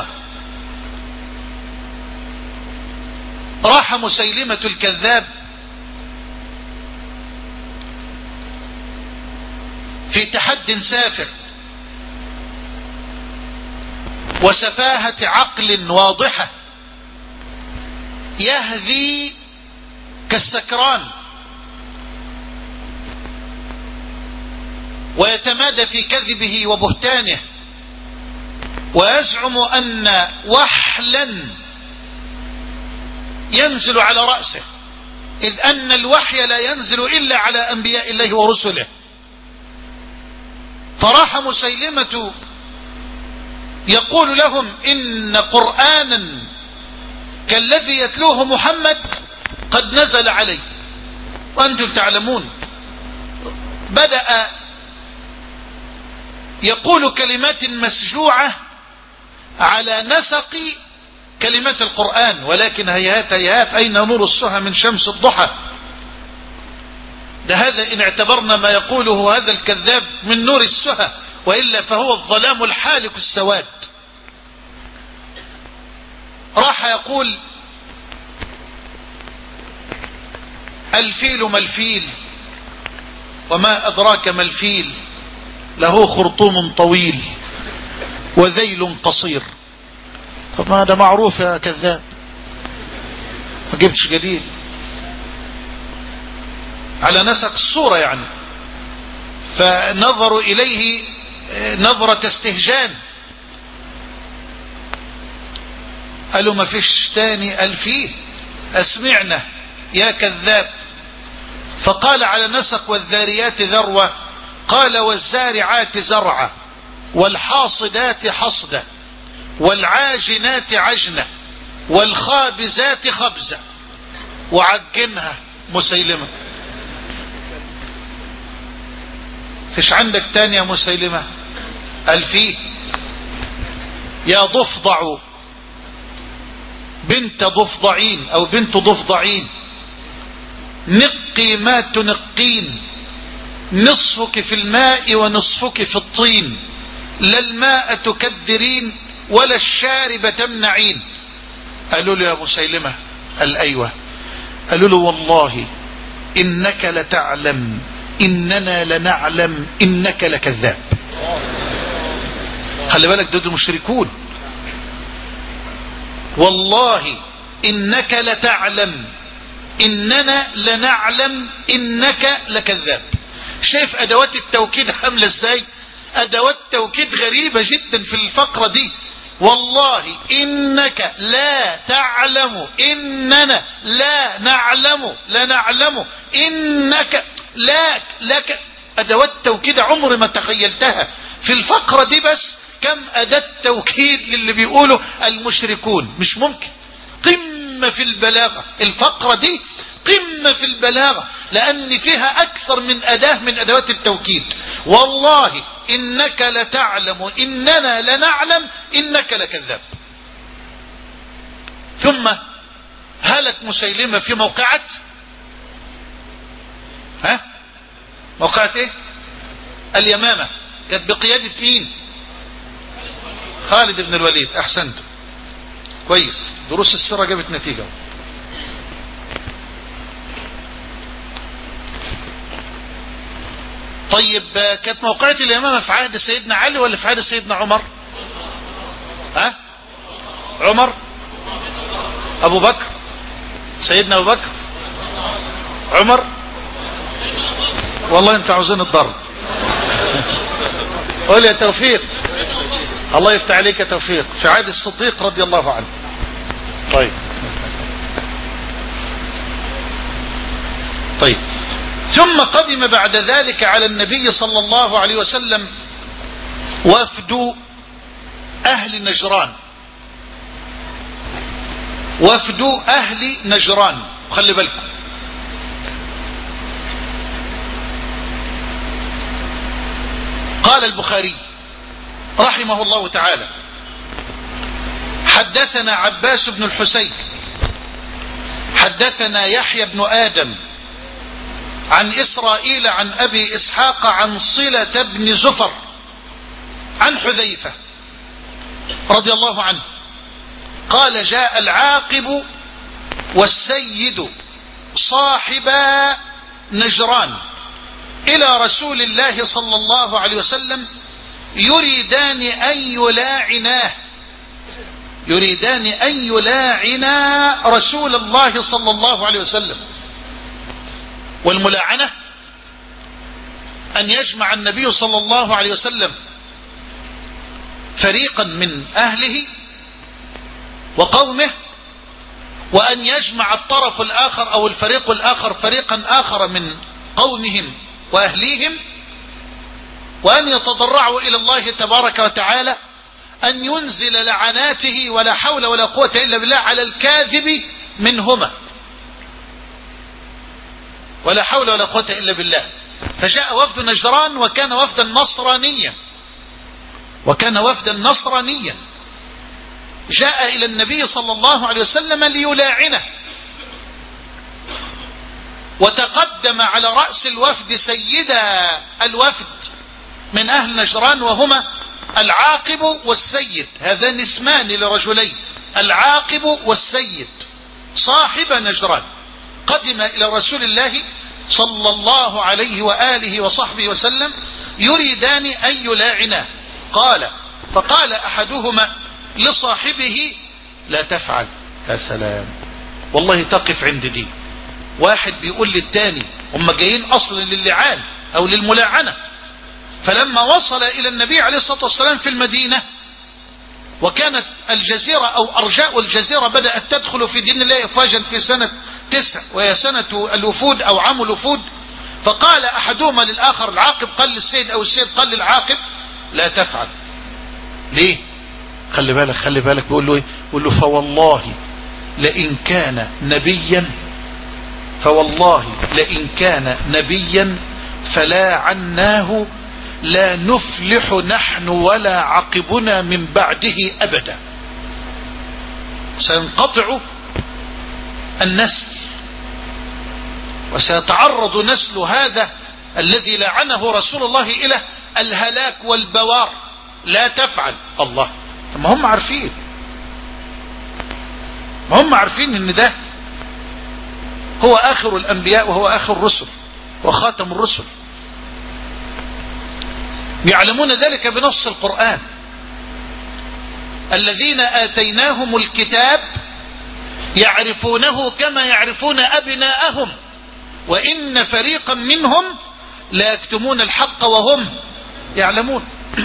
راح مسيلمة الكذاب في تحد سافر وسفاهة عقل واضحة، يهذي كالسكران ويتمادى في كذبه وبهتانه، ويزعم أن وحلا ينزل على رأسه، إذ أن الوحي لا ينزل إلا على أنبياء الله ورسله. فراح مسيلمة يقول لهم إن قرآنا كالذي يتلوه محمد قد نزل عليه وأنتم تعلمون. بدأ يقول كلمات مسجوعة على نسق كلمات القرآن، ولكن هيهات هيهات أين نور السهى من شمس الضحى. ده هذا إن اعتبرنا ما يقوله هذا الكذاب من نور السهى، وإلا فهو الظلام الحالك السواد. راح يقول الفيل ما الفيل وما أدراك ما الفيل، له خرطوم طويل وذيل قصير. طب ما هذا معروف يا كذاب، ما جبتش جديد، على نسق الصورة يعني. فنظروا إليه نظرة استهجان، قالوا ما فيش تاني، قال فيه، أسمعنا يا كذاب. فقال على نسق والذاريات ذروة، قال والزارعات زرعة، والحاصدات حصدة، والعاجنات عجنة، والخابزات خبزة. وعجنها مسيلمة. فيش عندك تاني يا مسيلمة؟ قال فيه يا ضفدع بنت ضفدعين أو بنت ضفدعين، نقي ما تنقين، نصفك في الماء ونصفك في الطين، لا الماء تكدرين ولا الشارب تمنعين. قالوا له يا مسيلمة، قال أيوة. قالوا له والله إنك لتعلم إننا لنعلم إنك لكذاب. خلي بالك، دول المشركون. والله إنك لتعلم إننا لنعلم إنك لكذاب. شايف أدوات التوكيد عاملة إزاي؟ أدوات توكيد غريبة جدا في الفقرة دي. والله إنك لا تعلم إننا لا نعلم لا نعلم إنك لا لك. أدوات توكيد عمري ما تخيلتها في الفقرة دي. بس كم أداة توكيد للي بيقولوا المشركون، مش ممكن. قمة في البلاغة الفقرة دي، قمة في البلاغة، لأن فيها أكثر من أداة من أدوات التوكيد. والله إنك لتعلم إننا لنعلم إنك لكذاب. ثم هلك مسيلمة في موقعة موقعة ايه؟ اليمامة. كانت بقيادة مين؟ خالد بن الوليد. احسنت، كويس. دروس السيرة جابت نتيجة. طيب، كانت موقعة اليمامة في عهد سيدنا علي ولا في عهد سيدنا عمر؟ عمر، ابو بكر، سيدنا ابو بكر، عمر. والله انت عاوزين الضرب. قول يا توفيق. الله يفتح عليك يا توفيق. في عهد الصديق رضي الله عنه. طيب. ثم قدم بعد ذلك على النبي صلى الله عليه وسلم وفد أهل نجران، وفد أهل نجران. خلي بالكم، قال البخاري رحمه الله تعالى: حدثنا عباس بن الحسين حدثنا يحيى بن آدم عن إسرائيل عن أبي إسحاق عن صلة بن زفر عن حذيفة رضي الله عنه قال: جاء العاقب والسيد صاحبا نجران إلى رسول الله صلى الله عليه وسلم يريدان أن يلاعنا رسول الله صلى الله عليه وسلم. والملاعنة أن يجمع النبي صلى الله عليه وسلم فريقا من أهله وقومه، وأن يجمع الطرف الآخر أو الفريق الآخر فريقا آخر من قومهم وأهليهم، وأن يتضرعوا إلى الله تبارك وتعالى أن ينزل لعناته ولا حول ولا قوة إلا بالله على الكاذب منهما، ولا حول ولا قوة إلا بالله. فجاء وفد نجران وكان وفدا نصرانيا جاء إلى النبي صلى الله عليه وسلم ليلاعنه، وتقدم على رأس الوفد سيدا الوفد من أهل نجران وهما العاقب والسيد، هذان اسمان لرجلين، العاقب والسيد صاحب نجران، قدم إلى رسول الله صلى الله عليه وآله وصحبه وسلم يريدان أن يلاعنا. فقال أحدهما لصاحبه: لا تفعل. يا سلام، والله تقف عند دي. واحد بيقول للتاني، هم جايين أصلا للعان أو للملاعنة. فلما وصل إلى النبي عليه الصلاة والسلام في المدينة، وكانت الجزيرة أو أرجاء الجزيرة بدأت تدخل في دين الله أفواجا في سنة 9، وهي سنة الوفود أو عام الوفود، فقال أحدهما للآخر، العاقب قال للسيد أو السيد قال للعاقب: لا تفعل. ليه؟ خلي بالك بيقول له ايه؟ بيقول له: فوالله لئن كان نبيا فلا عناه لا نفلح نحن ولا عقبنا من بعده أبدا. سينقطع النسل وسيتعرض نسل هذا الذي لعنه رسول الله إلى الهلاك والبوار. لا تفعل. الله، ما هم عارفين ان ده هو آخر الأنبياء وهو آخر الرسل وخاتم الرسل، يعلمون ذلك بنص القرآن: الذين آتيناهم الكتاب يعرفونه كما يعرفون أبناءهم وإن فريقا منهم لا يكتمون الحق وهم يعلمون.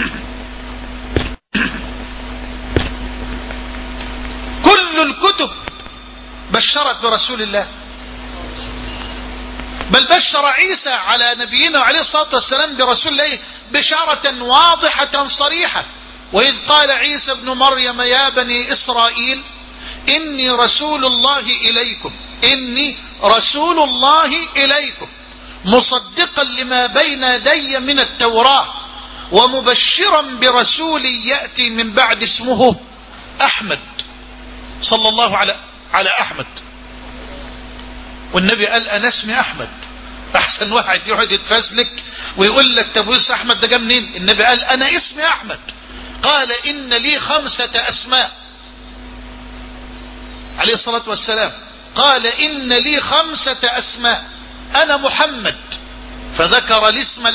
كل الكتب بشرت برسول الله، بل بشر عيسى على نبينا عليه الصلاة والسلام برسول الله بشارة واضحة صريحة. وإذ قال عيسى ابن مريم: يا بني إسرائيل إني رسول الله إليكم مصدقا لما بين يدي من التوراة ومبشرا برسول يأتي من بعد اسمه أحمد. صلى الله على أحمد. والنبي قال: أنا اسمي أحمد. أحسن واحد يقعد يتفزلك ويقول لك: طب ويس أحمد ده جه منين؟ النبي قال: أنا اسمي أحمد. قال: إن لي 5 أسماء عليه الصلاة والسلام. قال: إن لي 5 أسماء، أنا محمد. فذكر الاسم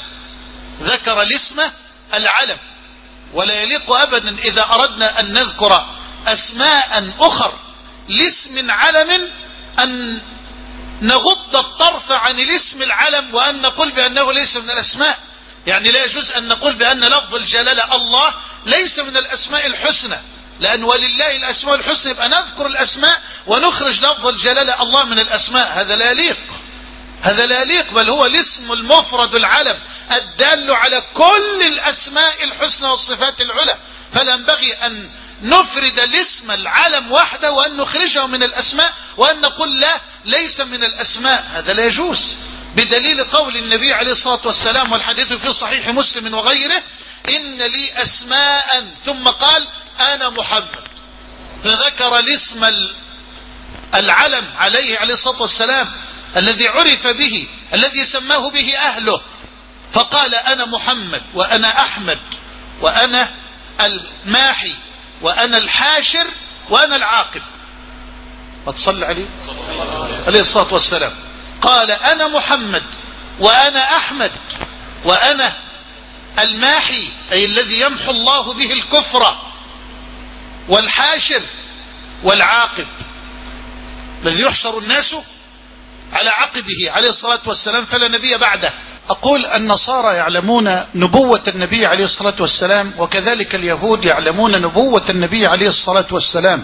العلم. ولا يليق أبدا إذا أردنا أن نذكر أسماء أخر لاسم علم أن نغض الطرف عن الاسم العلم وأن نقول بأنه ليس من الأسماء. يعني لا يجوز أن نقول بأن لفظ الجلالة الله ليس من الأسماء الحسنى، لأن ولله الأسماء الحسنى، يبقى نذكر الأسماء ونخرج لفظ الجلالة الله من الأسماء. هذا لا يليق، بل هو الاسم المفرد العلم الدال على كل الأسماء الحسنى والصفات العلى، فلا ينبغي أن نفرد الاسم العلم وحده وأن نخرجه من الأسماء وأن نقول لا ليس من الأسماء، هذا لا يجوز، بدليل قول النبي عليه الصلاة والسلام والحديث في صحيح مسلم وغيره: إن لي أسماء، ثم قال: أنا محمد، فذكر الاسم العلم عليه الصلاة والسلام الذي عرف به، الذي سماه به أهله، فقال: أنا محمد، وأنا أحمد، وأنا الماحي، وأنا الحاشر، وأنا العاقب. وتصلي عليه الصلاة والسلام. قال: أنا محمد، وأنا أحمد، وأنا الماحي، أي الذي يمحو الله به الكفر، والحاشر، والعاقب، الذي يحشر الناس على عقبه عليه الصلاة والسلام فلا نبي بعده. أقول النصارى يعلمون نبوة النبي عليه الصلاة والسلام، وكذلك اليهود يعلمون نبوة النبي عليه الصلاة والسلام،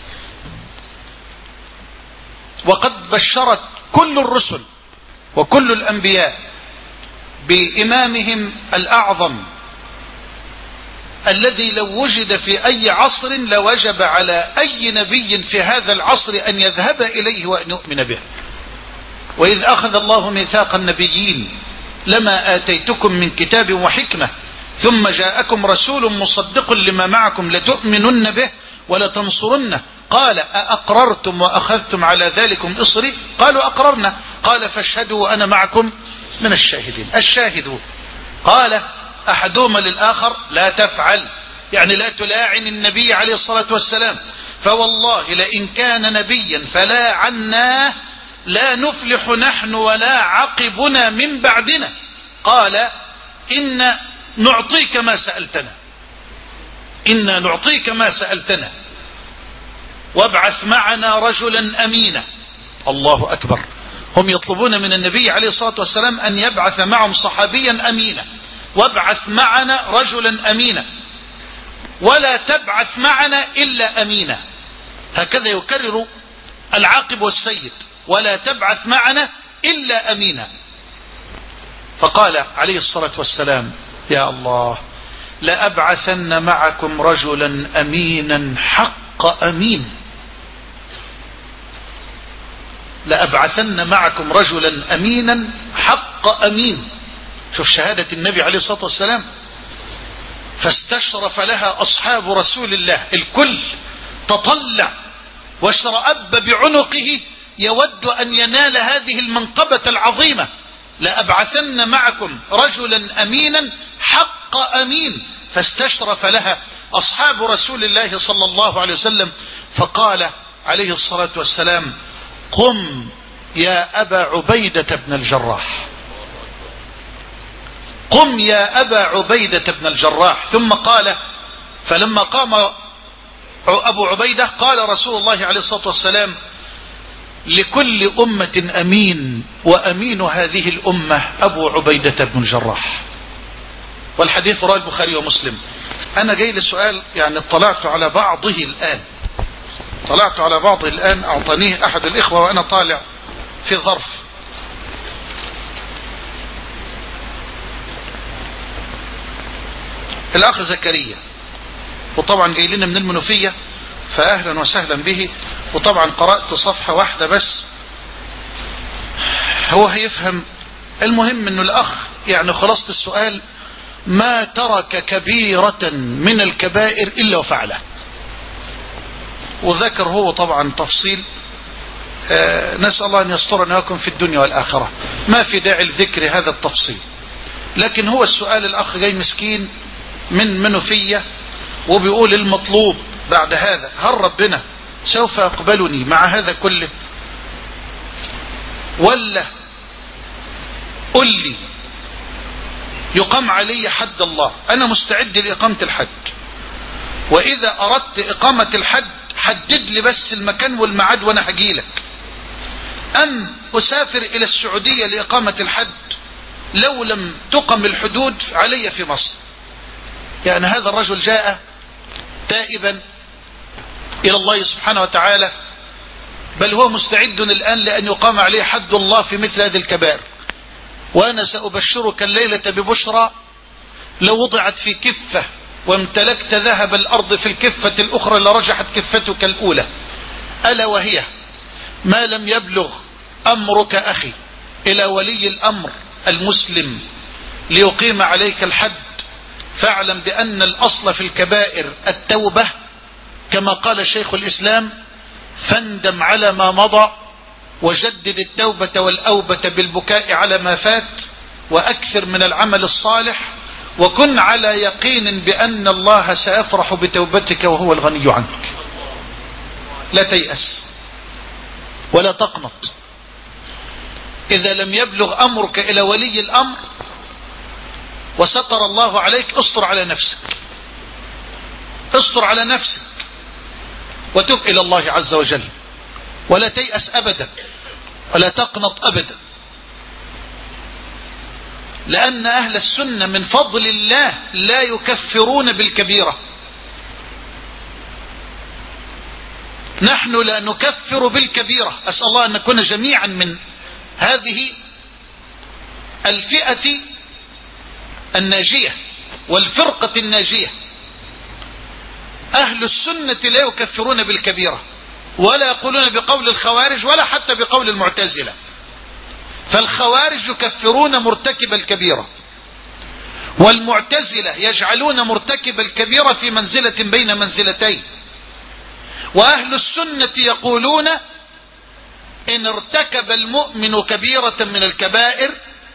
وقد بشرت كل الرسل وكل الأنبياء بإمامهم الأعظم الذي لو وجد في أي عصر لوجب على أي نبي في هذا العصر أن يذهب إليه وأن يؤمن به. وإذ أخذ الله ميثاق النبيين لما آتيتكم من كتاب وحكمة ثم جاءكم رسول مصدق لما معكم لتؤمنن به ولتنصرنه، قال: أأقررتم وأخذتم على ذلكم إصري؟ قالوا: أقررنا. قال: فاشهدوا وأنا معكم من الشاهدين. الشاهد قال أحدهما للآخر: لا تفعل، يعني لا تلاعن النبي عليه الصلاة والسلام، فوالله لئن كان نبيا فلا عناه لا نفلح نحن ولا عقبنا من بعدنا. قال: إن نعطيك ما سألتنا، إنا نعطيك ما سألتنا، وابعث معنا رجلا أمينا. الله أكبر، هم يطلبون من النبي عليه الصلاة والسلام أن يبعث معهم صحابيا أمينا، وابعث معنا رجلا أمينا، ولا تبعث معنا إلا أمينا. هكذا يكرر العاقب والسيد: ولا تبعث معنا إلا أمينا. فقال عليه الصلاة والسلام: يا الله، لأبعثن معكم رجلا أمينا حق أمين، لأبعثن معكم رجلا أمينا حق أمين. شوف شهادة النبي عليه الصلاة والسلام. فاستشرف لها أصحاب رسول الله، الكل تطلع واشرأب بعنقه يود أن ينال هذه المنقبة العظيمة: لأبعثن معكم رجلا أمينا حق أمين. فاستشرف لها أصحاب رسول الله صلى الله عليه وسلم، فقال عليه الصلاة والسلام: قم يا أبا عبيدة بن الجراح، قم يا أبا عبيدة بن الجراح. ثم قال: فلما قام أبو عبيدة قال رسول الله عليه الصلاة والسلام: لكل أمة أمين، وأمين هذه الأمة أبو عبيدة بن الجراح. والحديث رواه البخاري ومسلم. أنا جاي للسؤال، يعني اطلعت على بعضه الآن، أعطانيه أحد الإخوة وأنا طالع في ظرف. الأخ زكريا، وطبعا جاي لنا من المنوفية، فأهلا وسهلا به. وطبعا قرأت صفحة واحدة بس، هو هيفهم. المهم انه الأخ يعني خلاصة السؤال: ما ترك كبيرة من الكبائر إلا وفعله. وذكر هو طبعا تفصيل، نسأل الله أن يسترنا ويكون في الدنيا والآخرة، ما في داعي لذكر هذا التفصيل. لكن هو السؤال، الأخ جاي مسكين من منوفية وبيقول: المطلوب بعد هذا، هل ربنا سوف يقبلني مع هذا كله، ولا قل لي يقام علي حد الله؟ أنا مستعد لإقامة الحد، وإذا أردت إقامة الحد حدد لي بس المكان والميعاد وأنا هجيلك. أم أسافر إلى السعودية لإقامة الحد لو لم تقم الحدود علي في مصر؟ يعني هذا الرجل جاء تائبا إلى الله سبحانه وتعالى، بل هو مستعد الآن لأن يقام عليه حد الله في مثل هذه الكبائر. وأنا سأبشرك الليلة ببشرى لو وضعت في كفة وامتلكت ذهب الأرض في الكفة الأخرى لرجحت كفتك الأولى، ألا وهي ما لم يبلغ أمرك أخي إلى ولي الأمر المسلم ليقيم عليك الحد، فاعلم بأن الأصل في الكبائر التوبة، كما قال شيخ الإسلام: فاندم على ما مضى وجدد التوبة والأوبة بالبكاء على ما فات، وأكثر من العمل الصالح، وكن على يقين بأن الله سيفرح بتوبتك وهو الغني عنك. لا تيأس ولا تقنط. إذا لم يبلغ أمرك إلى ولي الأمر وستر الله عليك، استر على نفسك، استر على نفسك وتب إلى الله عز وجل، ولا تيأس أبدا ولا تقنط أبدا، لأن أهل السنة من فضل الله لا يكفرون بالكبيرة. نحن لا نكفر بالكبيرة. أسأل الله أن نكون جميعا من هذه الفئة الناجية والفرقة الناجية. أهل السنة لا يكفرون بالكبيرة، ولا يقولون بقول الخوارج ولا حتى بقول المعتزلة. فالخوارج يكفرون مرتكب الكبيرة، والمعتزلة يجعلون مرتكب الكبيرة في منزلة بين منزلتين. وأهل السنة يقولون إن ارتكب المؤمن كبيرة من الكبائر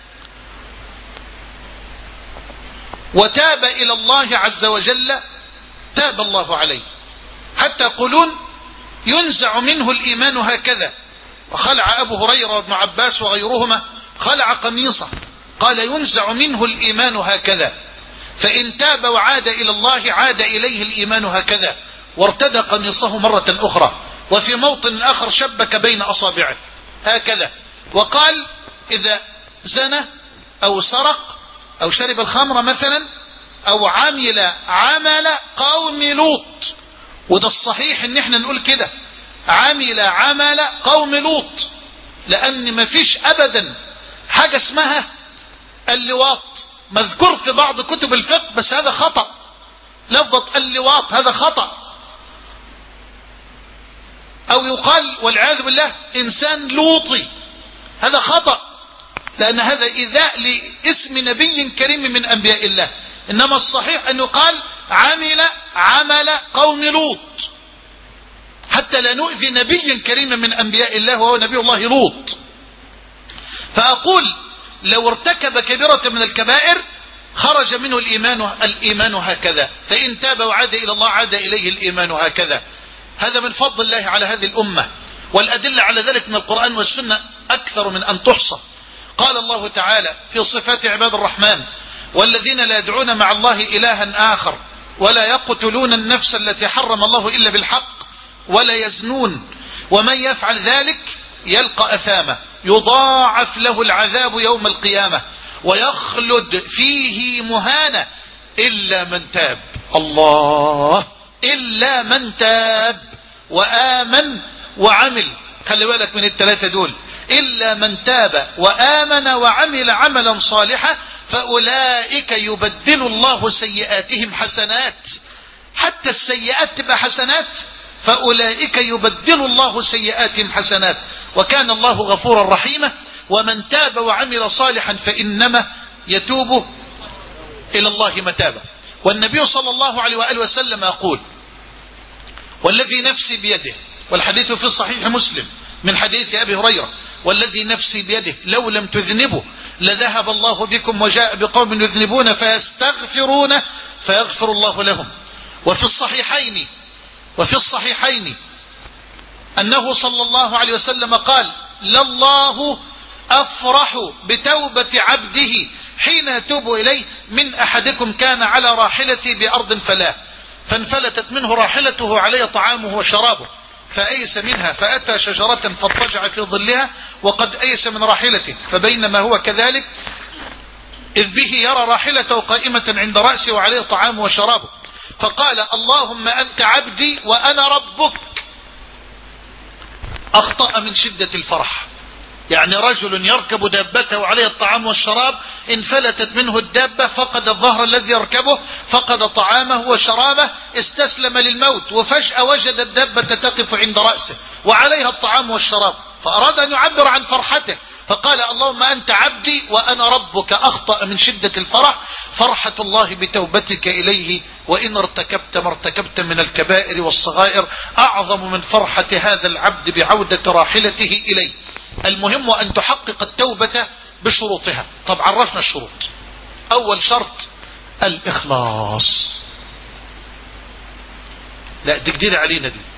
وتاب إلى الله عز وجل تاب الله عليه، حتى يقولون ينزع منه الإيمان هكذا. وخلع أبو هريرة وابن عباس وغيرهما خلع قميصه، قال ينزع منه الإيمان هكذا، فإن تاب وعاد إلى الله عاد إليه الإيمان هكذا، وارتدى قميصه مرة أخرى، وفي موطن آخر شبك بين أصابعه هكذا، وقال إذا زنى أو سرق أو شرب الخمر مثلا أو عمل عمل قوم لوط، وده الصحيح ان احنا نقول كده، عمل عمل قوم لوط، لأن ما فيش أبدا حاجة اسمها اللواط، مذكور في بعض كتب الفقه بس هذا خطأ، لفظة اللواط هذا خطأ. أو يقال والعياذ بالله إنسان لوطي، هذا خطأ، لأن هذا إيذاء لاسم نبي كريم من أنبياء الله. إنما الصحيح أن يقال عمل عمل قوم لوط، حتى لا نؤذي نبي كريم من أنبياء الله وهو نبي الله لوط. فأقول لو ارتكب كبيرة من الكبائر خرج منه الإيمان هكذا، فإن تاب وعاد إلى الله عاد إليه الإيمان هكذا. هذا من فضل الله على هذه الأمة، والأدلة على ذلك من القرآن والسنة أكثر من أن تحصى. قال الله تعالى في صفات عباد الرحمن: والذين لا يدعون مع الله إلها آخر ولا يقتلون النفس التي حرم الله إلا بالحق ولا يزنون ومن يفعل ذلك يلقى أثاما يضاعف له العذاب يوم القيامة ويخلد فيه مهانا إلا من تاب. الله، إلا من تاب وآمن وعمل. خلي بالك من الثلاثة دول، إلا من تاب وآمن وعمل عملا صالحا فأولئك يبدل الله سيئاتهم حسنات. حتى السيئات تبقى حسنات، فأولئك يبدل الله سيئاتهم حسنات وكان الله غفورا رحيما. ومن تاب وعمل صالحا فإنما يتوب إلى الله متابا. والنبي صلى الله عليه وآله وسلم يقول: والذي نفسي بيده، والحديث في صحيح مسلم من حديث أبي هريرة: والذي نفسي بيده لو لم تذنبوا لذهب الله بكم وجاء بقوم يذنبون فيستغفرون فيغفر الله لهم. وفي الصحيحين أنه صلى الله عليه وسلم قال: لله أفرح بتوبة عبده حين يتوب إليه من أحدكم كان على راحلته بأرض فلاة فانفلتت منه راحلته عليه طعامه وشرابه فأيس منها فأتى شجرة فاضطجع في ظلها وقد أيس من راحلته، فبينما هو كذلك إذ به يرى راحلته قائمة عند رأسه وعليه طعامه وشرابه، فقال: اللهم أنت عبدي وأنا ربك. أخطأ من شدة الفرح يعني رجل يركب دابته وعليه الطعام والشراب، إن فلتت منه الدابة فقد الظهر الذي يركبه، فقد طعامه وشرابه، استسلم للموت، وفجأة وجد الدابة تقف عند رأسه وعليها الطعام والشراب، فأراد أن يعبر عن فرحته، فقال اللهم أنت عبدي وأنا ربك، أخطأ من شدة الفرح. فرحة الله بتوبتك إليه وإن ارتكبت ما ارتكبت من الكبائر والصغائر أعظم من فرحة هذا العبد بعودة راحلته إليه. المهم أن تحقق التوبة بشروطها. طب عرفنا الشروط. أول شرط الإخلاص. لا دي جديدة علينا دي.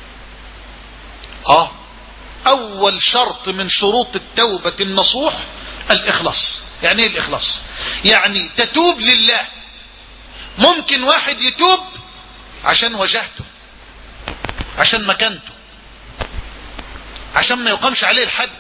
أول شرط من شروط التوبة النصوح الإخلاص. يعني ايه الإخلاص؟ يعني تتوب لله. ممكن واحد يتوب عشان وجهته، عشان مكانته، عشان ما يقامش عليه الحد.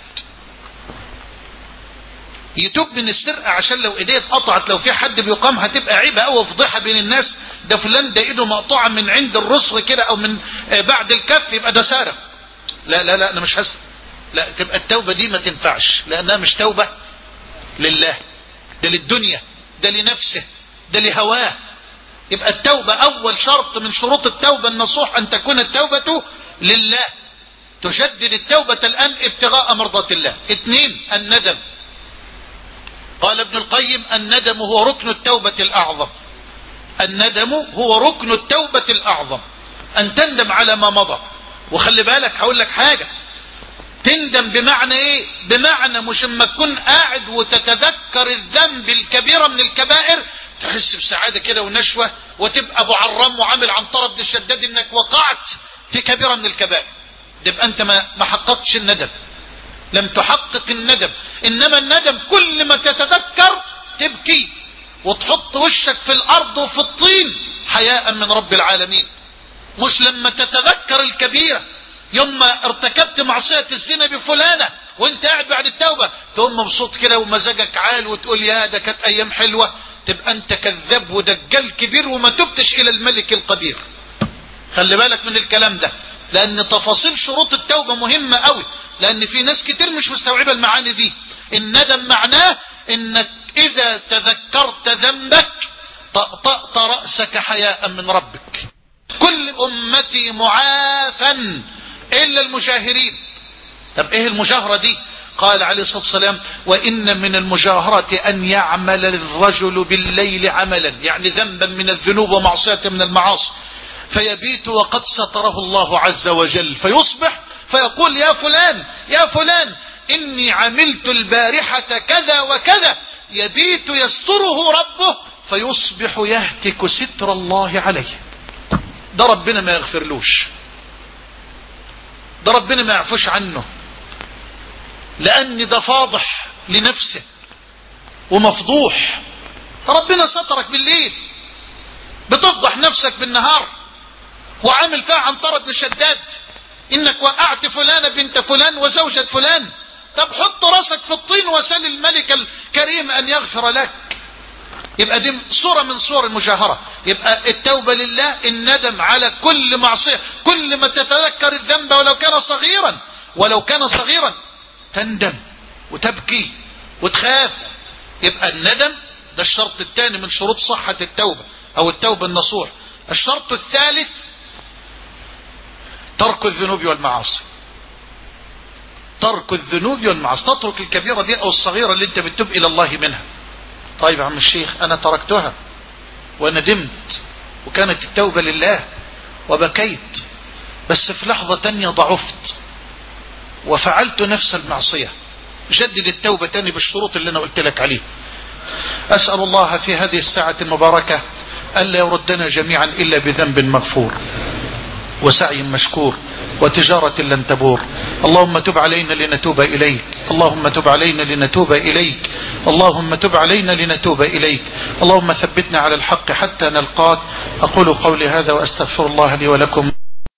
يتوب من السرقة عشان لو ايديه اتقطعت لو في حد بيقام هتبقى عيبة او فضيحة بين الناس، ده فلان ده ايده مقطوعة من عند الرسغ كده او من بعد الكف يبقى ده سارق. لا لا لا انا مش هسرق. لا، تبقى التوبة دي ما تنفعش لانها مش توبة لله، ده للدنيا، ده لنفسه، ده لهواه. يبقى التوبة اول شرط من شروط التوبة النصوح ان تكون التوبة لله. تجدد التوبة الآن ابتغاء مرضات الله. 2 الندم. قال ابن القيم الندم هو ركن التوبة الأعظم. الندم هو ركن التوبة الأعظم، أن تندم على ما مضى. وخلي بالك هقول لك حاجة، تندم بمعنى ايه؟ بمعنى مش اما تكون قاعد وتتذكر الذنب الكبيرة من الكبائر تحس بسعادة كده ونشوة وتبقى ابو عرام وعامل عنترة بن الشداد انك وقعت في كبيرة من الكبائر. يبقى انت ما حققتش الندم، لم تحقق الندم. انما الندم كل ما تتذكر تبكي وتحط وشك في الارض وفي الطين حياء من رب العالمين. مش لما تتذكر الكبيرة يوم ما ارتكبت معصية الزنا بفلانة وانت قاعد بعد التوبة تقوم مبسوط كده ومزاجك عال وتقول يا ده كانت ايام حلوة، تبقى انت كذاب ودجال كبير وما تبتش الى الملك القدير. خلي بالك من الكلام ده، لان تفاصيل شروط التوبة مهمة قوي، لان في ناس كتير مش مستوعبة المعاني دي. الندم معناه انك اذا تذكرت ذنبك طأطأت رأسك حياء من ربك. كل امتي معافا الا المجاهرين. طب ايه المجاهرة دي؟ قال عليه الصلاة والسلام وان من المجاهرة ان يعمل الرجل بالليل عملا، يعني ذنبا من الذنوب ومعصية من المعاصي، فيبيت وقد ستره الله عز وجل، فيصبح فيقول يا فلان يا فلان إني عملت البارحة كذا وكذا، يبيت يستره ربه فيصبح يهتك ستر الله عليه. ده ربنا ما يغفرلوش، ده ربنا ما يعفوش عنه، لأن ده فاضح لنفسه ومفضوح. ربنا سترك بالليل، بتفضح نفسك بالنهار وعامل فيها عنترة بن شداد انك وقعت فلانة بنت فلان وزوجة فلان. طب حط راسك في الطين وسل الملك الكريم ان يغفر لك. يبقى دي صورة من صور المجاهرة. يبقى التوبة لله الندم على كل معصية، كل ما تتذكر الذنب ولو كان صغيرا تندم وتبكي وتخاف. يبقى الندم ده الشرط الثاني من شروط صحة التوبة او التوبة النصوح. الشرط الثالث ترك الذنوب والمعاصي. ترك الذنوب والمعاصي، تترك الكبيرة دي او الصغيرة اللي انت بتتوب الى الله منها. طيب يا عم الشيخ انا تركتها وندمت وكانت التوبة لله وبكيت، بس في لحظة تانية ضعفت وفعلت نفس المعصية، جدد التوبة تاني بالشروط اللي انا قلت لك عليه. اسأل الله في هذه الساعة المباركة ألا يردنا جميعا إلا بذنب مغفور وسعي مشكور وتجارة لن تبور. اللهم تب علينا لنتوب إليك، اللهم تب علينا لنتوب إليك، اللهم تب علينا لنتوب إليك، اللهم ثبتنا على الحق حتى نلقاك. أقول قولي هذا وأستغفر الله لي ولكم.